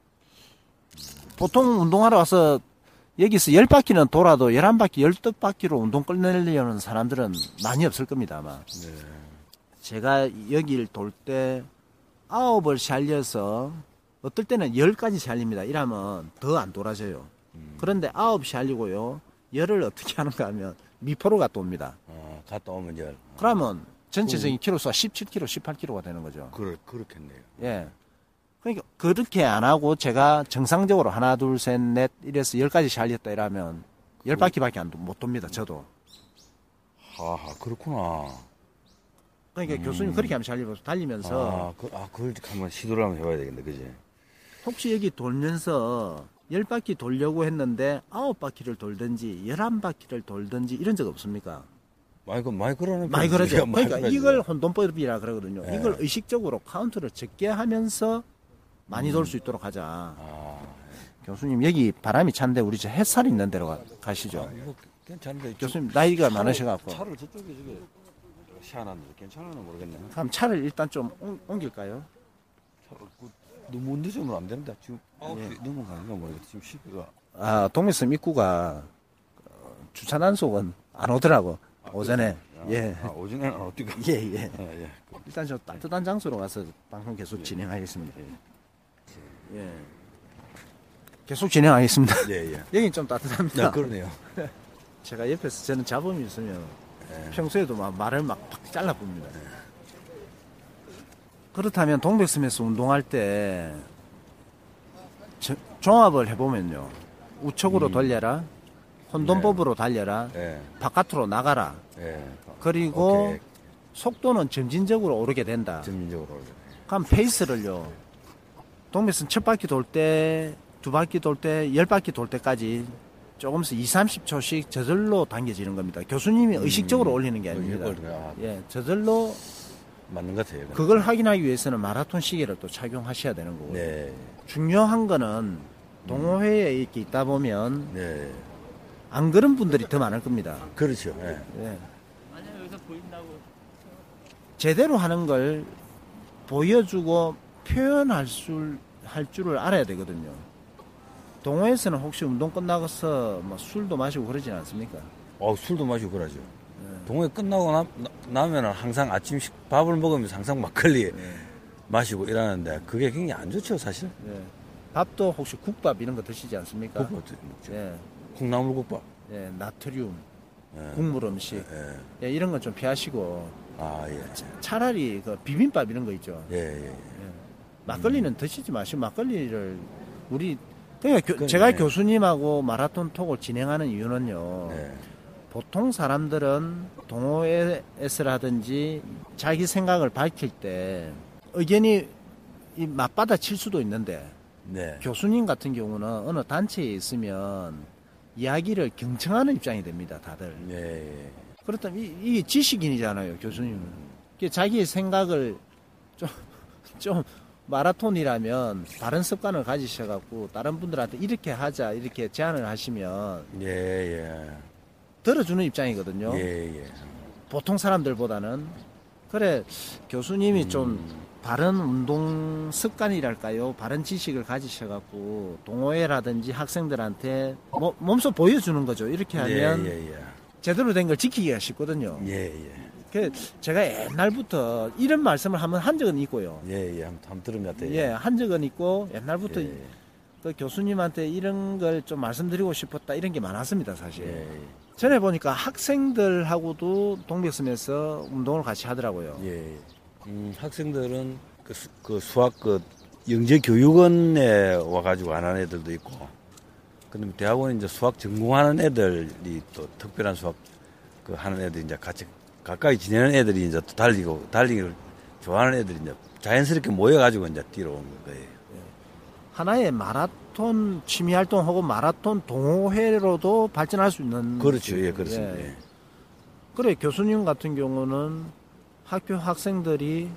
보통 운동하러 와서 여기서 10바퀴는 돌아도 11바퀴, 12바퀴로 운동 끝내려는 사람들은 많이 없을 겁니다, 아마. 네. 제가 여기를 돌 때 9을 잘려서 어떨 때는 10까지 잘립니다. 이러면 더 안 돌아져요. 그런데 9 잘리고요. 10을 어떻게 하는가 하면 미포로 갔다 옵니다. 갔다 오면 이제. 그러면 전체적인 키로수가 17km, 18km가 되는 거죠. 그렇겠네요. 예. 그러니까 그렇게 안 하고 제가 정상적으로 하나, 둘, 셋, 넷 이래서 10까지 잘렸다 이러면 10바퀴밖에 못 돕니다. 저도. 하하, 그렇구나. 그러니까 교수님 그렇게 하면 달리면서 그걸 한번 시도를 한번 해봐야 되겠네, 그지? 혹시 여기 돌면서 10바퀴 돌려고 했는데 9바퀴를 돌든지 11바퀴를 돌든지 이런 적 없습니까? 많이 그러는 많이 편이지. 그러죠. 많이 그러니까 그러죠. 이걸 혼돈법이라 그러거든요. 예. 이걸 의식적으로 카운트를 적게 하면서 많이 돌 수 있도록 하자. 교수님 여기 바람이 찬데 우리 저 햇살 있는 데로 가시죠. 이거 괜찮은데. 교수님 나이가 많으셔갖고 차를 저쪽에 저기 시원한데 괜찮으나 모르겠네. 그럼 차를 일단 좀 옮길까요? 너무 늦으면 안 된다. 지금 9시 넘어가는가 모르겠다. 지금 시기가. 동백섬 입구가 주차 단속은 안 오더라고. 오전에. 예. 오전에는 어디가? 예, 예. 예. 일단 저 따뜻한 장소로 가서 방송 계속 진행하겠습니다. 예. 계속 진행하겠습니다. 예, 예. 여긴 좀 따뜻합니다. 그러네요. 제가 옆에서 저는 잡음이 있으면 평소에도 막 말을 막 팍 잘라봅니다. 그렇다면 동백섬에서 운동할 때 종합을 해보면요. 우측으로 돌려라. 혼돈법으로 달려라. 예. 바깥으로 나가라. 예. 그리고 오케이. 속도는 점진적으로 오르게 된다. 전민적으로 올려. 그럼 페이스를요. 동백섬 첫 바퀴 돌 때, 두 바퀴 돌 때, 10바퀴 돌 때까지 조금씩 2, 30초씩 저절로 당겨지는 겁니다. 교수님이 의식적으로 올리는 게 아닙니다. 예, 저절로 맞는 것 같아요. 그걸 확인하기 위해서는 마라톤 시계를 또 착용하셔야 되는 거고요. 네. 중요한 거는 동호회에 이렇게 있다 보면 네. 안 그런 분들이 더 많을 겁니다. 그렇죠. 예. 예. 제대로 하는 걸 보여주고 표현할 줄을 알아야 되거든요. 동호회에서는 혹시 운동 끝나고서 뭐 술도 마시고 그러진 않습니까? 술도 마시고 그러죠. 동호회 끝나고 나면 항상 아침 밥을 먹으면서 항상 막걸리 마시고 이러는데 그게 굉장히 안 좋죠, 사실. 예. 밥도 혹시 국밥 이런 거 드시지 않습니까? 국밥도 먹죠. 예. 콩나물국밥. 예, 나트륨, 국물 음식 예, 이런 건 좀 피하시고 예. 차라리 그 비빔밥 이런 거 있죠. 예. 막걸리는 드시지 마시고 막걸리를 우리 그러니까 네. 제가 교수님하고 마라톤 톡을 진행하는 이유는요. 네. 보통 사람들은 동호회에서라든지 자기 생각을 밝힐 때 의견이 맞받아 칠 수도 있는데 네. 교수님 같은 경우는 어느 단체에 있으면 이야기를 경청하는 입장이 됩니다. 다들. 네. 그렇다면 이게 지식인이잖아요. 교수님은. 자기의 생각을 좀 마라톤이라면 바른 습관을 가지셔갖고 다른 분들한테 이렇게 하자 이렇게 제안을 하시면 예. 들어주는 입장이거든요. 예. 보통 사람들보다는. 그래 교수님이 좀 바른 운동 습관이랄까요, 바른 지식을 가지셔갖고 동호회라든지 학생들한테 몸소 보여주는 거죠. 이렇게 하면 제대로 된 걸 지키기가 쉽거든요. 예. 제가 옛날부터 이런 말씀을 한 적은 있고요. 예. 한번 들으면 어때요? 예, 한 적은 있고 옛날부터 예. 그 교수님한테 이런 걸 좀 말씀드리고 싶었다 이런 게 많았습니다, 사실. 예. 전에 보니까 학생들하고도 동백섬에서 운동을 같이 하더라고요. 예. 학생들은 그 수학 영재교육원에 와가지고 안 하는 애들도 있고, 그다음에 대학원에 이제 수학 전공하는 애들이 또 특별한 수학 하는 애들이 이제 같이 가까이 지내는 애들이 이제 또 달리기를 좋아하는 애들이 이제 자연스럽게 모여가지고 이제 뛰러 오는 거예요. 하나의 마라톤 취미 활동하고 마라톤 동호회로도 발전할 수 있는. 그렇죠. 예, 그렇습니다. 예. 그래, 교수님 같은 경우는 학교 학생들이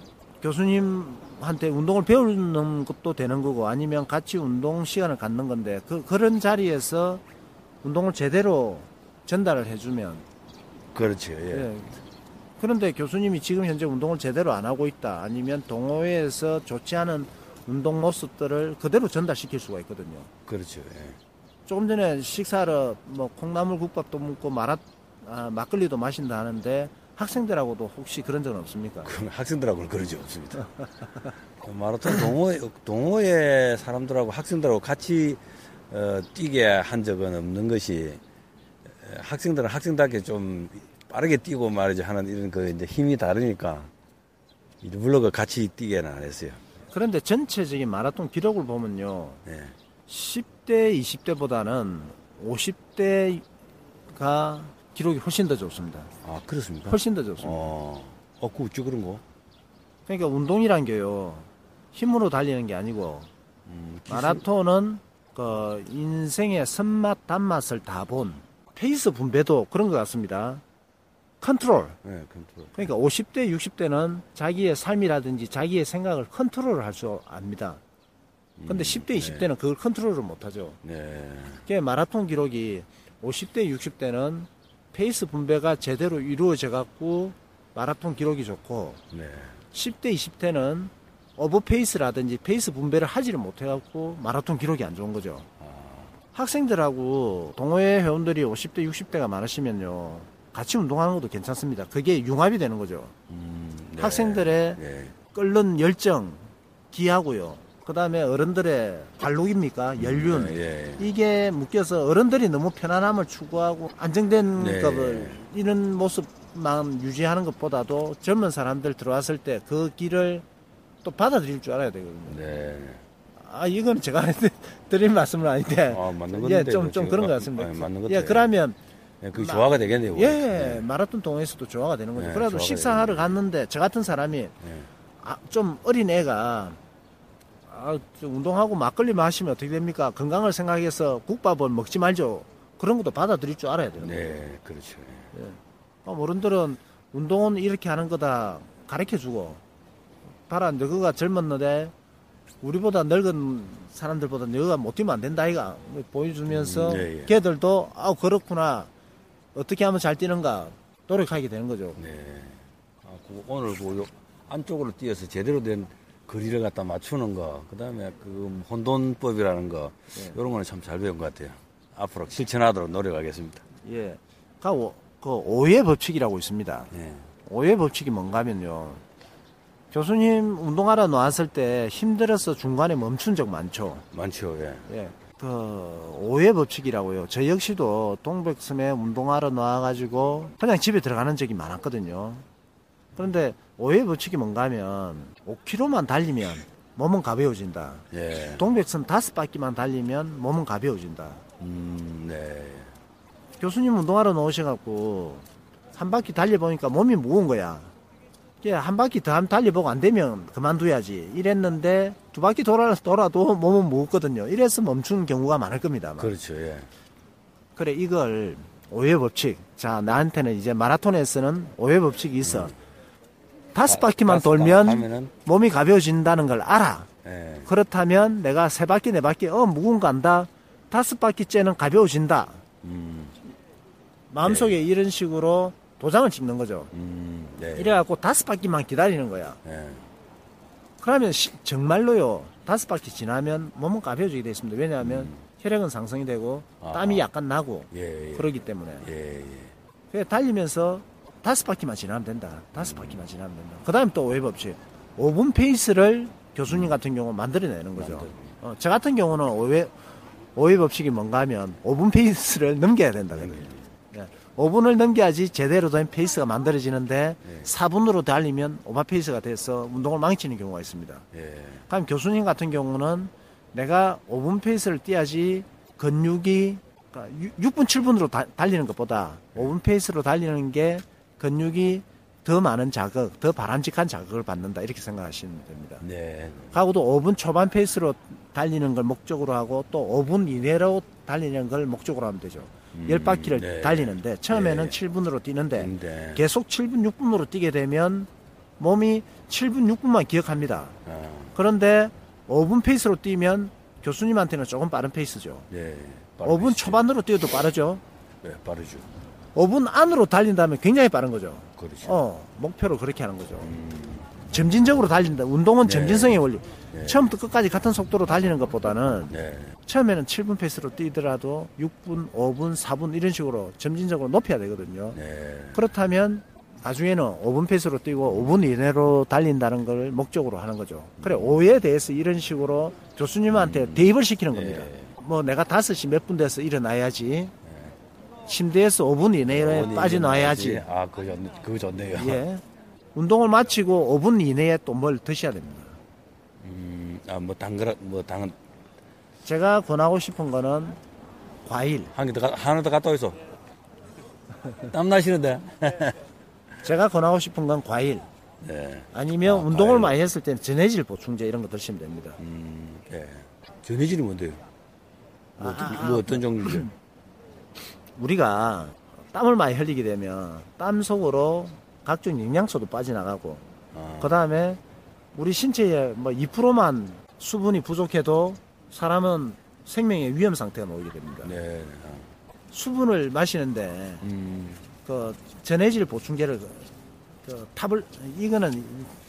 교수님한테 운동을 배우는 것도 되는 거고 아니면 같이 운동 시간을 갖는 건데 그런 자리에서 운동을 제대로 전달을 해주면. 그렇죠. 예. 그런데 교수님이 지금 현재 운동을 제대로 안 하고 있다 아니면 동호회에서 좋지 않은 운동 모습들을 그대로 전달시킬 수가 있거든요. 그렇죠. 예. 조금 전에 식사하러 콩나물 국밥도 먹고 막걸리도 마신다 하는데 학생들하고도 혹시 그런 적은 없습니까? 학생들하고는 그런 적 없습니다. 마라톤 동호회 사람들하고 학생들하고 같이 뛰게 한 적은 없는 것이, 학생들은 학생답게 좀 빠르게 뛰고 말이죠 하는 이런 이제 힘이 다르니까 물론 같이 뛰게는 안 했어요. 그런데 전체적인 마라톤 기록을 보면요. 네. 10대, 20대보다는 50대가 기록이 훨씬 더 좋습니다. 아, 그렇습니까? 훨씬 더 좋습니다. 그 어찌 그런 거? 그러니까 운동이란 게요. 힘으로 달리는 게 아니고 마라톤은 그 인생의 선맛, 단맛을 다 본 페이스 분배도 그런 것 같습니다. 컨트롤. 네, 컨트롤. 그러니까 50대, 60대는 자기의 삶이라든지 자기의 생각을 컨트롤을 할 줄 압니다. 근데 10대, 20대는 그걸 컨트롤을 못하죠. 네. 그게 마라톤 기록이 50대, 60대는 페이스 분배가 제대로 이루어져 갖고 마라톤 기록이 좋고, 네. 10대, 20대는 오버페이스라든지 페이스 분배를 하지를 못해 갖고 마라톤 기록이 안 좋은 거죠. 학생들하고 동호회 회원들이 50대, 60대가 많으시면요, 같이 운동하는 것도 괜찮습니다. 그게 융합이 되는 거죠. 네. 학생들의 끓는 열정, 기하고요. 그 다음에 어른들의 관록입니까? 연륜. 이게 묶여서 어른들이 너무 편안함을 추구하고 안정된 것을 이런 모습만 유지하는 것보다도 젊은 사람들 들어왔을 때 그 길을 또 받아들일 줄 알아야 되거든요. 네. 이건 제가 드린 말씀은 아닌데. 맞는 건데. 좀 그런 것 같습니다. 맞는 것 그러면. 그 조화가 되겠네요. 마라톤 동호회에서도 조화가 되는 거죠. 네, 그래도 식사하러 갔는데 저 같은 사람이 좀 어린 애가 운동하고 막걸리 마시면 어떻게 됩니까? 건강을 생각해서 국밥을 먹지 말죠. 그런 것도 받아들일 줄 알아야 돼요. 네, 그렇죠. 어른들은 운동은 이렇게 하는 거다 가르쳐주고, 봐라, 너가 젊었는데 우리보다 늙은 사람들보다 너가 못 뛰면 안 된다 이가 보여주면서 걔들도 그렇구나, 어떻게 하면 잘 뛰는가 노력하게 되는 거죠. 네. 오늘 안쪽으로 뛰어서 제대로 된 거리를 갖다 맞추는 거, 그 다음에 혼돈법이라는 거, 이런 거는 참 잘 배운 것 같아요. 앞으로 실천하도록 노력하겠습니다. 예. 그 오해 법칙이라고 있습니다. 네. 오해 법칙이 뭔가 하면요. 교수님 운동하러 나왔을 때 힘들어서 중간에 멈춘 적 많죠. 많죠, 예. 오해 법칙이라고요. 저 역시도 동백섬에 운동하러 나와가지고 그냥 집에 들어가는 적이 많았거든요. 그런데 오해 법칙이 뭔가 하면 5km만 달리면 몸은 가벼워진다. 예. 동백섬 5바퀴만 달리면 몸은 가벼워진다. 네. 교수님 운동하러 나오셔갖고 한 바퀴 달려보니까 몸이 무거운 거야. 한 바퀴 더 달려보고 안 되면 그만둬야지 이랬는데 2바퀴 돌아도 몸은 무겁거든요. 이래서 멈추는 경우가 많을 겁니다. 아마. 그렇죠. 예. 그래 이걸 오해 법칙. 자 나한테는 이제 마라톤에서는 오해 법칙이 있어. 5바퀴만 돌면 하면은, 몸이 가벼워진다는 걸 알아. 예. 그렇다면 내가 3바퀴 4바퀴 무거운 거 안다. 5바퀴째는 가벼워진다. 마음속에 이런 식으로 도장을 찍는 거죠. 네. 이래갖고 5바퀴만 기다리는 거야. 예. 그러면 정말로요 5바퀴 지나면 몸은 가벼워지게 되어 있습니다. 왜냐하면 혈액은 상승이 되고 땀이 약간 나고 예. 그러기 때문에. 예. 그래 달리면서 5바퀴만 지나면 된다. 5바퀴만 지나면 된다. 그 다음에 또 오해 법칙. 5분 페이스를 교수님 같은 경우 만들어내는 거죠. 저 같은 경우는 오해 법칙이 뭔가 하면 5분 페이스를 넘겨야 된다. 5분을 넘겨야지 제대로 된 페이스가 만들어지는데 4분으로 달리면 오버 페이스가 돼서 운동을 망치는 경우가 있습니다. 그럼 교수님 같은 경우는 내가 5분 페이스를 뛰어야지 근육이 6분 7분으로 달리는 것보다 5분 페이스로 달리는 게 근육이 더 많은 자극, 더 바람직한 자극을 받는다 이렇게 생각하시면 됩니다. 네. 하고도 5분 초반 페이스로 달리는 걸 목적으로 하고 또 5분 이내로 달리는 걸 목적으로 하면 되죠. 10바퀴를 네. 달리는데 처음에는 네. 7분으로 뛰는데 네. 계속 7분 6분으로 뛰게 되면 몸이 7분 6분만 기억합니다. 그런데 5분 페이스로 뛰면 교수님한테는 조금 빠른 페이스죠. 네. 5분 초반으로 뛰어도 빠르죠. 네, 빠르죠. 5분 안으로 달린다면 굉장히 빠른 거죠. 그렇죠. 목표로 그렇게 하는 거죠. 점진적으로 달린다. 운동은 네. 점진성의 원리. 네. 처음부터 끝까지 같은 속도로 달리는 것보다는 네. 처음에는 7분 페이스로 뛰더라도 6분, 5분, 4분 이런 식으로 점진적으로 높여야 되거든요. 네. 그렇다면 나중에는 5분 페이스로 뛰고 5분 이내로 달린다는 걸 목적으로 하는 거죠. 그래 오해에 대해서 이런 식으로 교수님한테 대입을 시키는 겁니다. 뭐 내가 5시 몇 분 돼서 일어나야지. 침대에서 5분 이내에 빠져나와야지. 아, 그거 좋네요. 예. 운동을 마치고 5분 이내에 또 뭘 드셔야 됩니다. 당은 제가 권하고 싶은 거는 과일. 하나 더 갔다 오이소. 땀 나시는데. 제가 권하고 싶은 건 과일. 네. 아니면 운동을 과일. 많이 했을 때는 전해질 보충제 이런 거 드시면 됩니다. 네. 전해질이 뭔데요? 뭐 어떤 종류죠? 우리가 땀을 많이 흘리게 되면 땀 속으로 각종 영양소도 빠져나가고 그 다음에 우리 신체에 뭐 2%만 수분이 부족해도 사람은 생명의 위험 상태가 놓이게 됩니다. 네. 수분을 마시는데 그 전해질 보충제를 탑을 이거는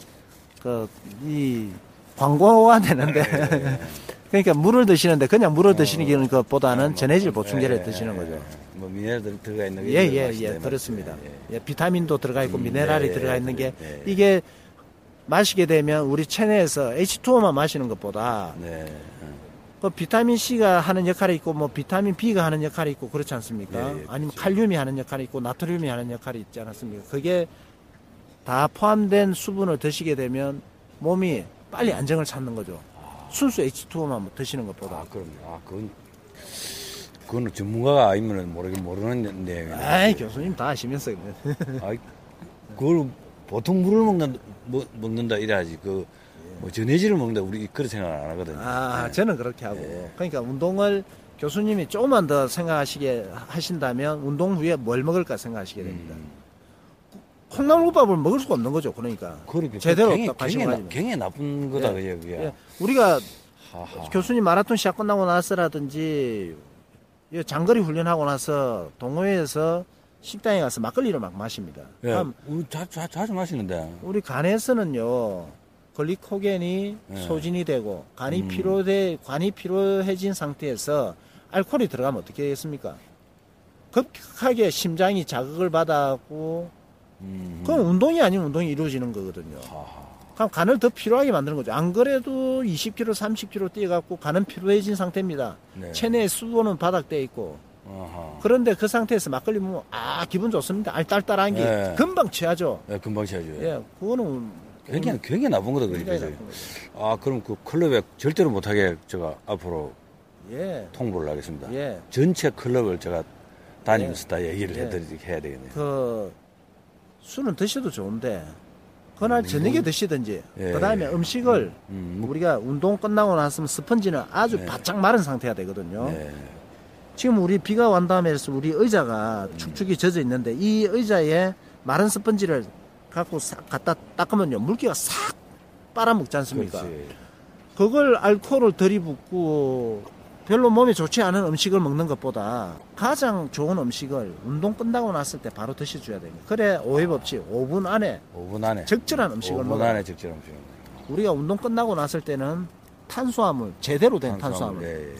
이 광고가 되는데 그러니까 물을 드시는데 그냥 물을 드시는 것보다는 전해질 보충제를 드시는 거죠. 뭐 미네랄 들어가 있는 게 예, 그렇습니다. 예, 비타민도 들어가 있고 미네랄이 들어가 있는 게 이게 마시게 되면 우리 체내에서 H2O만 마시는 것보다 그 비타민 C가 하는 역할이 있고 뭐 비타민 B가 하는 역할이 있고 그렇지 않습니까? 아니면 그렇죠. 칼륨이 하는 역할이 있고 나트륨이 하는 역할이 있지 않습니까? 그게 다 포함된 수분을 드시게 되면 몸이 빨리 안정을 찾는 거죠. 순수 H2O만 드시는 것보다. 그거는 전문가가 아니면 모르는 내용이네. 아이, 교수님 다 아시면서. 아이, 그걸 보통 물을 먹는다 이래야지. 뭐 전해질을 먹는다 우리 그런 생각 안 하거든요. 저는 그렇게 하고. 그러니까 운동을 교수님이 조금만 더 생각하시게 하신다면 운동 후에 뭘 먹을까 생각하시게 됩니다. 콩나물국밥을 먹을 수가 없는 거죠. 그러니까 제대로 관심을 가지면 굉장히 나쁜 거다 그게. 예. 우리가 교수님 마라톤 시합 끝나고 나서라든지 장거리 훈련하고 나서 동호회에서 식당에 가서 막걸리를 막 마십니다. 예. 그럼 자주 마시는데. 우리 간에서는요 글리코겐이 소진이 되고 간이 피로해진 상태에서 알코올이 들어가면 어떻게 되겠습니까? 급격하게 심장이 자극을 받아고 그럼 운동이 아닌 운동이 이루어지는 거거든요. 그럼 간을 더 필요하게 만드는 거죠. 안 그래도 20km, 30km 뛰어갖고 간은 필요해진 상태입니다. 네. 체내의 수분은 바닥돼 있고. 아하. 그런데 그 상태에서 막걸리 먹으면 기분 좋습니다. 알딸딸한 게 네. 금방 취하죠. 예, 금방 취하죠. 예, 그거는 굉장히 나쁜 거다, 그죠? 굉장히 나쁜 거죠. 그럼 그 클럽에 절대로 못하게 제가 앞으로 예, 통보를 하겠습니다. 예. 전체 클럽을 제가 다니면서 예. 다 얘기를 예. 해야 되겠네요. 그 술은 드셔도 좋은데 그날 저녁에 드시든지 예. 그다음에 음식을 뭐, 우리가 운동 끝나고 났으면 스펀지는 아주 네. 바짝 마른 상태가 되거든요. 네. 지금 우리 비가 완 다음에 해서 우리 의자가 축축이 젖어 있는데 이 의자에 마른 스펀지를 갖고 싹 갖다 닦으면요 물기가 싹 빨아먹지 않습니까? 그렇지. 그걸 알코올을 들이붓고 별로 몸에 좋지 않은 음식을 먹는 것보다 가장 좋은 음식을 운동 끝나고 났을 때 바로 드셔줘야 됩니다. 그래 오해 법칙 5분 안에 5분 안에. 적절한 음식을 5분 먹어야 안에 적절한 음식을 먹어요. 우리가 운동 끝나고 났을 때는 탄수화물 제대로 된 탄수화물 예.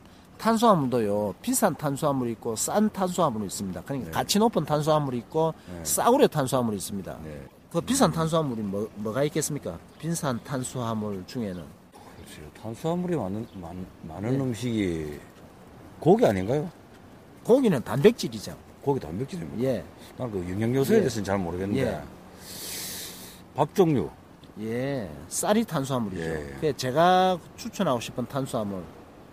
탄수화물도요 비싼 탄수화물이 있고 싼 탄수화물이 있습니다. 그러니까 네. 가치 높은 탄수화물이 있고 네. 싸구려 탄수화물이 있습니다. 네. 그 비싼 탄수화물이 뭐가 있겠습니까? 비싼 탄수화물 중에는 그렇죠. 탄수화물이 많은 네. 음식이 고기 아닌가요? 고기는 단백질이죠. 고기 단백질입니다. 예, 난 그 영양요소에 예. 대해서는 잘 모르겠는데 예. 밥 종류. 예, 쌀이 탄수화물이죠. 예. 그래서 제가 추천하고 싶은 탄수화물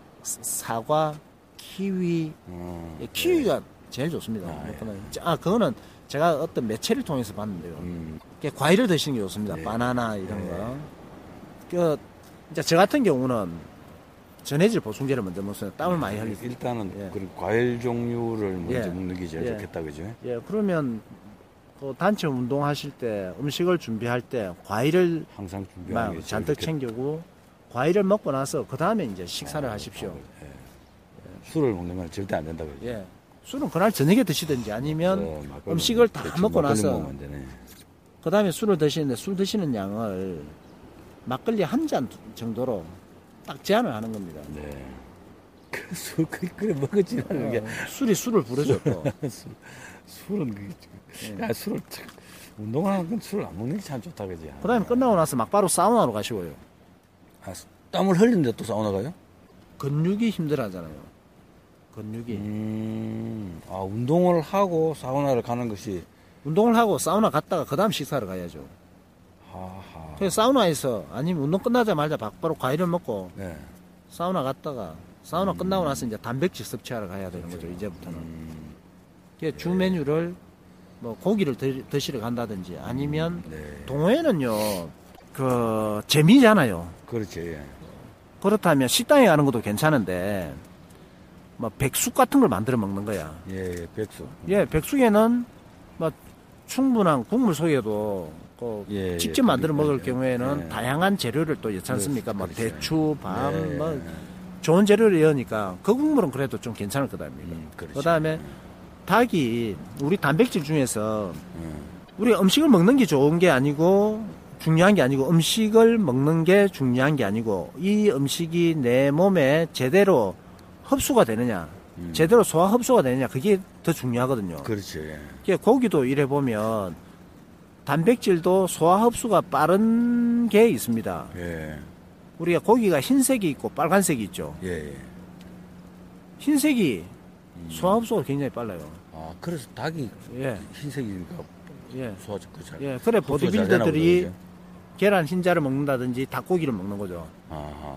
사과, 키위, 예, 키위가 제일 좋습니다. 그거는 제가 어떤 매체를 통해서 봤는데요. 그게 과일을 드시는 게 좋습니다. 예. 바나나 이런 거. 그 이제 저 같은 경우는 전해질 보충제를 먼저 먹어요. 땀을 많이 흘리고. 일단은 예. 그런 과일 종류를 먼저 예. 먹는 게 제일 예. 좋겠다, 그죠? 예, 그러면 그 단체 운동하실 때 음식을 준비할 때 과일을 항상 준비하는 게 제일 잔뜩 좋겠다. 챙기고 과일을 먹고 나서 그 다음에 이제 식사를 하십시오. 예. 술을 먹는 건 절대 안 된다, 그죠? 예. 술은 그날 저녁에 드시든지 아니면 막걸리 음식을 다 대충 먹고 막걸리 나서 먹으면 안 되네. 그 다음에 술을 드시는데 술 드시는 양을 막걸리 한 잔 정도로 딱 제한을 하는 겁니다. 네. 그래 먹었지 않은 게 술이 술을 부르죠 또. 술은 야, 술을 운동하는 건 술을 안 먹는 게 참 좋다, 그지? 그 다음에 끝나고 나서 막바로 사우나로 가시고요. 땀을 흘리는데 또 사우나 가요? 근육이 힘들어 하잖아요. 근육이. 운동을 하고 사우나를 가는 것이 운동을 하고 사우나 갔다가 그 다음 식사를 가야죠. 하하. 그래서 사우나에서 아니면 운동 끝나자마자 바로 과일을 먹고 네. 사우나 갔다가 사우나 끝나고 나서 이제 단백질 섭취하러 가야 되는 거죠. 이제부터는. 그게 주 메뉴를 뭐 고기를 드시러 간다든지 아니면 네. 동호회는요 그 재미잖아요. 그렇지. 예. 그렇다면 식당에 가는 것도 괜찮은데 뭐 백숙 같은 걸 만들어 먹는 거야. 예, 백수. 예, 백숙에는 뭐 충분한 국물 속에도 그 예, 직접 예, 만들어 먹을 예, 경우에는 예. 다양한 재료를 또 넣지 않습니까? 뭐 그렇죠. 대추, 밤, 예, 뭐 예. 좋은 재료를 넣으니까 그 국물은 그래도 좀 괜찮을 거다입니다. 그렇죠. 그다음에 닭이 우리 단백질 중에서 예. 우리 음식을 먹는 게 좋은 게 아니고 중요한 게 아니고 음식을 먹는 게 중요한 게 아니고 이 음식이 내 몸에 제대로 흡수가 되느냐, 제대로 소화 흡수가 되느냐 그게 더 중요하거든요. 그렇죠. 예. 그러니까 고기도 이래 보면 단백질도 소화 흡수가 빠른 게 있습니다. 예. 우리가 고기가 흰색이 있고 빨간색이 있죠. 예. 예. 흰색이 소화 흡수가 굉장히 빨라요. 그래서 닭이 예, 흰색이니까 예, 소화가 잘. 예. 그래 보디빌더들이 계란 흰자를 먹는다든지 닭고기를 먹는 거죠. 아하.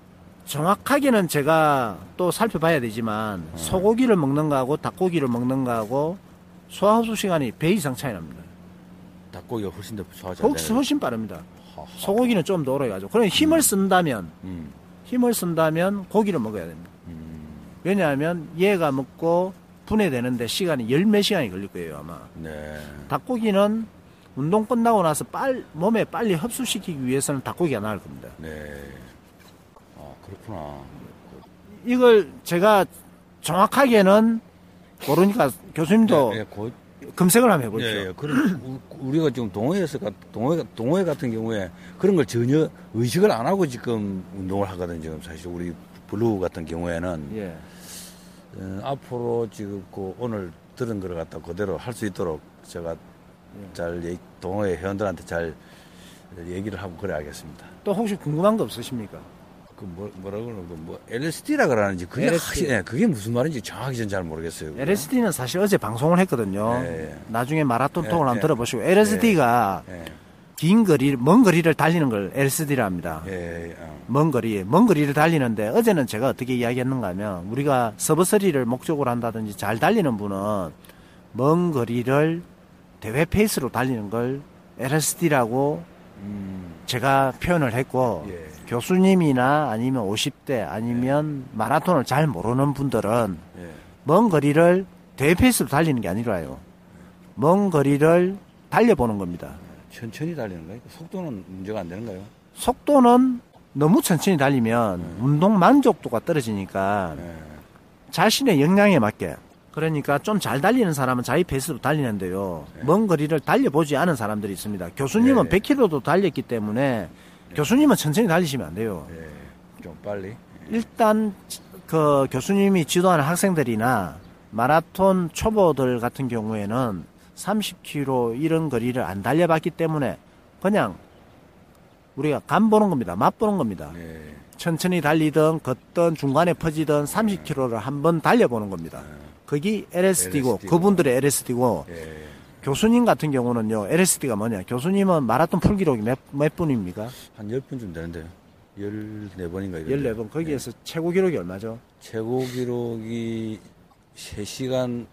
정확하게는 제가 또 살펴봐야 되지만 소고기를 먹는 거하고 닭고기를 먹는 거하고 소화 흡수 시간이 배 이상 차이 납니다. 닭고기가 훨씬 더 소화 잘 되는. 훨씬 빠릅니다. 하하. 소고기는 좀 더 오래 가죠. 그럼 힘을 쓴다면 음. 고기를 먹어야 됩니다. 왜냐하면 얘가 먹고 분해되는데 시간이 열몇 시간이 걸릴 거예요 아마. 네. 닭고기는 운동 끝나고 나서 몸에 빨리 흡수시키기 위해서는 닭고기가 나을 겁니다. 네. 그렇구나. 이걸 제가 정확하게는 모르니까 교수님도 예, 검색을 한번 해보십시오. 예, 예. 그럼 우리가 지금 동호회 같은 경우에 그런 걸 전혀 의식을 안 하고 지금 운동을 하거든요. 지금 사실 우리 블루 같은 경우에는 예. 앞으로 지금 오늘 들은 걸 갖다 그대로 할 수 있도록 제가 잘 동호회 회원들한테 잘 얘기를 하고 그래야겠습니다. 또 혹시 궁금한 거 없으십니까? 그 뭐라고 그러는 거 LSD라 그러는지 그게 그게 무슨 말인지 정확히 전 잘 모르겠어요. 그거. LSD는 사실 어제 방송을 했거든요. 예. 나중에 마라톤 톡을 예, 한번 예. 들어보시고 LSD가 예. 먼 거리를 달리는 걸 LSD라 합니다. 예. 먼 거리를 달리는데 어제는 제가 어떻게 이야기했는가 하면 우리가 서브3를 목적으로 한다든지 잘 달리는 분은 먼 거리를 대회 페이스로 달리는 걸 LSD라고 제가 표현을 했고 예. 교수님이나 아니면 50대 아니면 마라톤을 잘 모르는 분들은 예. 먼 거리를 대회 페이스로 달리는 게 아니라요. 먼 거리를 달려보는 겁니다. 천천히 달리는 거예요? 속도는 문제가 안 되는가요? 속도는 너무 천천히 달리면 운동 만족도가 떨어지니까 예. 자신의 역량에 맞게 그러니까 좀 잘 달리는 사람은 자기 페이스로 달리는데요. 먼 거리를 달려보지 않은 사람들이 있습니다. 교수님은 100km도 달렸기 때문에 교수님은 천천히 달리시면 안 돼요. 예. 좀 빨리. 일단 그 교수님이 지도하는 학생들이나 마라톤 초보들 같은 경우에는 30km 이런 거리를 안 달려봤기 때문에 그냥 우리가 간 보는 겁니다. 맛 보는 겁니다. 예. 천천히 달리든 걷든 중간에 퍼지든 30km를 한번 달려보는 겁니다. 그게 LSD고 LSD 고. 그분들의 LSD고 예. 교수님 같은 경우는요. LSD가 뭐냐. 교수님은 마라톤 풀기록이 몇 분입니까? 한 10분 되는데요. 14번인가 14번. 거기에서 최고 기록이 얼마죠? 최고 기록이 3시간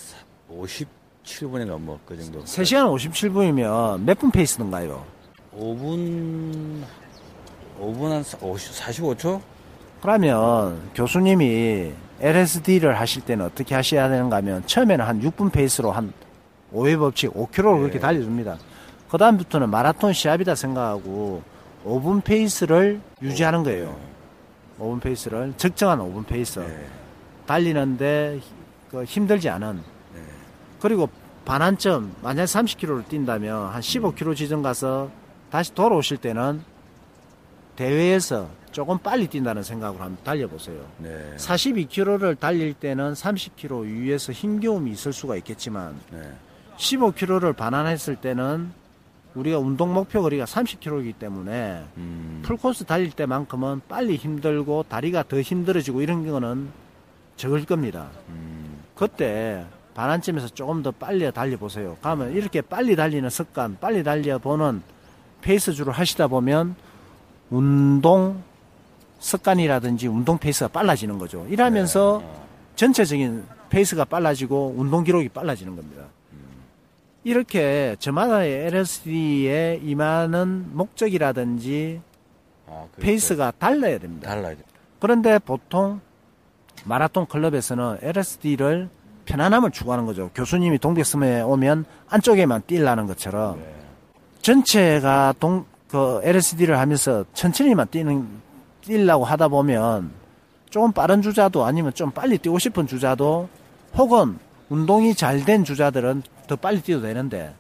57분인가 뭐 그 정도. 3시간 57분이면 몇 분 페이스인가요? 5분 한 45초? 그러면 교수님이 LSD를 하실 때는 어떻게 하셔야 되는가 하면 처음에는 한 6분 페이스로 한 5회 법칙 5km를 그렇게 달려줍니다. 그 다음부터는 마라톤 시합이다 생각하고 5분 페이스를 유지하는 거예요. 5분 페이스를 적정한 5분 페이스 달리는데 힘들지 않은 그리고 반환점 만약 30km를 뛴다면 한 15km 지점 가서 다시 돌아오실 때는 대회에서 조금 빨리 뛴다는 생각으로 한번 달려보세요. 네. 42km를 달릴 때는 30km 위에서 힘겨움이 있을 수가 있겠지만 네. 15km를 반환했을 때는 우리가 운동 목표 거리가 30km이기 때문에 풀코스 달릴 때만큼은 빨리 힘들고 다리가 더 힘들어지고 이런 거는 적을 겁니다. 그때 반환점에서 조금 더 빨리 달려보세요. 그러면 이렇게 빨리 달리는 습관, 빨리 달려보는 페이스주를 하시다 보면 운동 습관이라든지 운동 페이스가 빨라지는 거죠. 이러면서 전체적인 페이스가 빨라지고 운동 기록이 빨라지는 겁니다. 이렇게 저마다의 LSD에 임하는 목적이라든지 페이스가 달라야 됩니다. 달라야 돼. 그런데 보통 마라톤 클럽에서는 LSD를 편안함을 추구하는 거죠. 교수님이 동백섬에 오면 안쪽에만 뛰려는 것처럼 전체가 LSD를 하면서 천천히만 뛰려고 하다 보면 조금 빠른 주자도 아니면 좀 빨리 뛰고 싶은 주자도 혹은 운동이 잘 된 주자들은 더 빨리 뛰어도 되는데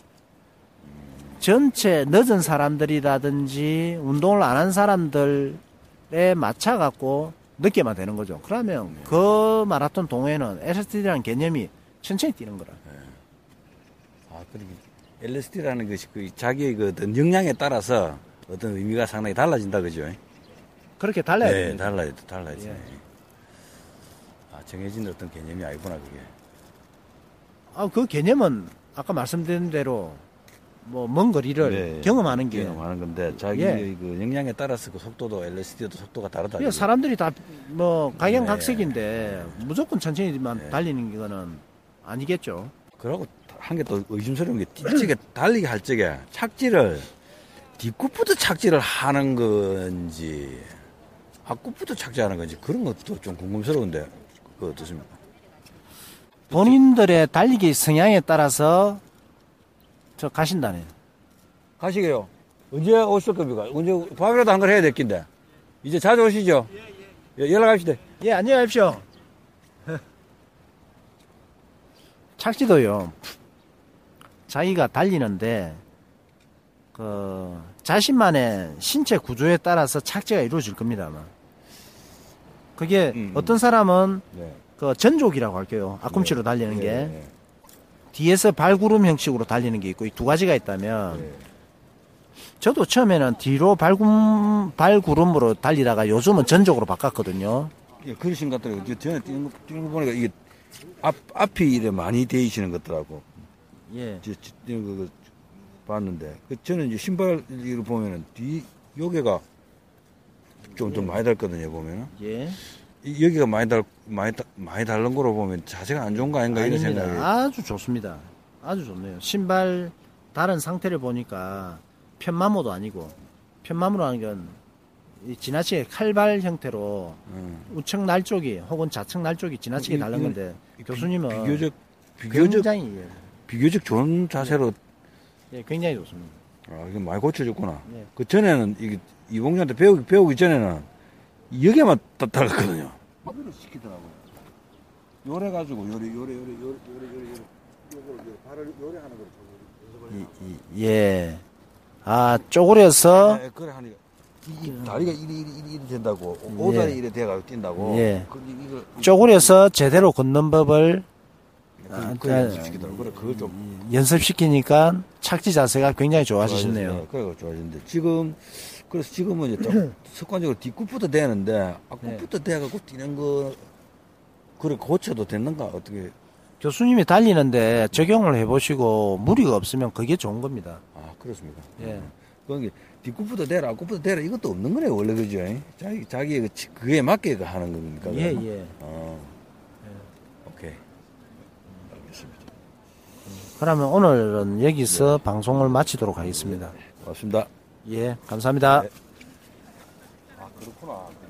전체 늦은 사람들이라든지 운동을 안 한 사람들에 맞춰갖고 늦게만 되는 거죠. 그러면 그 마라톤 동호회는 LSD라는 개념이 천천히 뛰는 거라. 그러니까 LSD라는 것이 자기의 그 어떤 역량에 따라서 어떤 의미가 상당히 달라진다, 그죠? 그렇게 달라야 네, 됩니다. 달라야지. 예. 정해진 어떤 개념이 아니구나, 그게. 그 개념은 아까 말씀드린 대로 뭐 먼 거리를 경험하는 게 경험하는 건데 자기의 그 역량에 따라서 그 속도도 LSD도 속도가 다르다. 사람들이 다 뭐 각양각색인데 무조건 천천히만 달리는 거는 아니겠죠. 그러고 한 게 또 의심스러운 게 뛸적에 달리게 할 적에 착지를 뒷굽부터 착지를 하는 건지 앞굽부터 착지하는 건지 그런 것도 좀 궁금스러운데 그거 어떻습니까? 본인들의 달리기 성향에 따라서 가신다네. 가시게요. 언제 오실 겁니까? 언제 밥이라도 한 걸 해야 될 낀데. 이제 자주 오시죠? 예, 연락합시다. 예, 안녕히 가십시오. 착지도요. 자기가 달리는데 자신만의 신체 구조에 따라서 착지가 이루어질 겁니다. 아마. 그게 어떤 사람은 전족이라고 할게요. 앞꿈치로 달리는 게 뒤에서 발구름 형식으로 달리는 게 있고 이 두 가지가 있다면 저도 처음에는 뒤로 발구름으로 달리다가 요즘은 전적으로 바꿨거든요. 예, 그러신 것 같더라고요. 전에 뛰는 거 보니까 이게 앞이 이래 많이 데이시는 것더라고. 예. 뛰는 거 봤는데. 저는 이제 신발을 보면은 뒤, 요게가 좀 더 많이 닳거든요, 보면은. 예. 여기가 많이 닳는 거로 보면 자세가 안 좋은 거 아닌가 이런 아닙니다. 생각이. 아주 좋습니다. 아주 좋네요. 신발 다른 상태를 보니까 편마모도 아니고, 편마모로 하는 건 지나치게 칼발 형태로 우측 날 쪽이 혹은 좌측 날 쪽이 지나치게 다른 건데 교수님은 비교적 좋은 자세로. 예, 굉장히 좋습니다. 아, 이거 많이 고쳐줬구나. 예. 그 전에는 이게 이봉주한테 배우기 전에는 여기만 달랐거든요. 이거를 시키더라고요. 요래 가지고 요래 발을 요래 하는 거를 예. 아, 쪼그려서 네, 그래 하니까 이 다리가 이리 된다고 오다리 이래 돼가지고 뛴다고. 예. 이걸 쪼그려서 제대로 걷는 법을 그걸 연습시키더라고. 그래 그걸 좀 연습시키니까 착지 자세가 굉장히 좋아지셨네요. 그래 좋아지는데 그래서 지금은 이제 좀 습관적으로 뒷굽부터 대는데 앞굽부터 대갖고 뛰는 거 그래 고쳐도 됐는가 어떻게? 교수님이 달리는데 적용을 해보시고 무리가 없으면 그게 좋은 겁니다. 아 그렇습니까? 예. 그게 뒷굽부터 대라 앞굽부터 대라 이것도 없는 거네 원래 그죠? 자기 그에 맞게 하는 겁니까? 예, 그러면? 예. 오케이. 알겠습니다. 그러면 오늘은 여기서 방송을 마치도록 하겠습니다. 고맙습니다. 예, 감사합니다. 네. 아 그렇구나.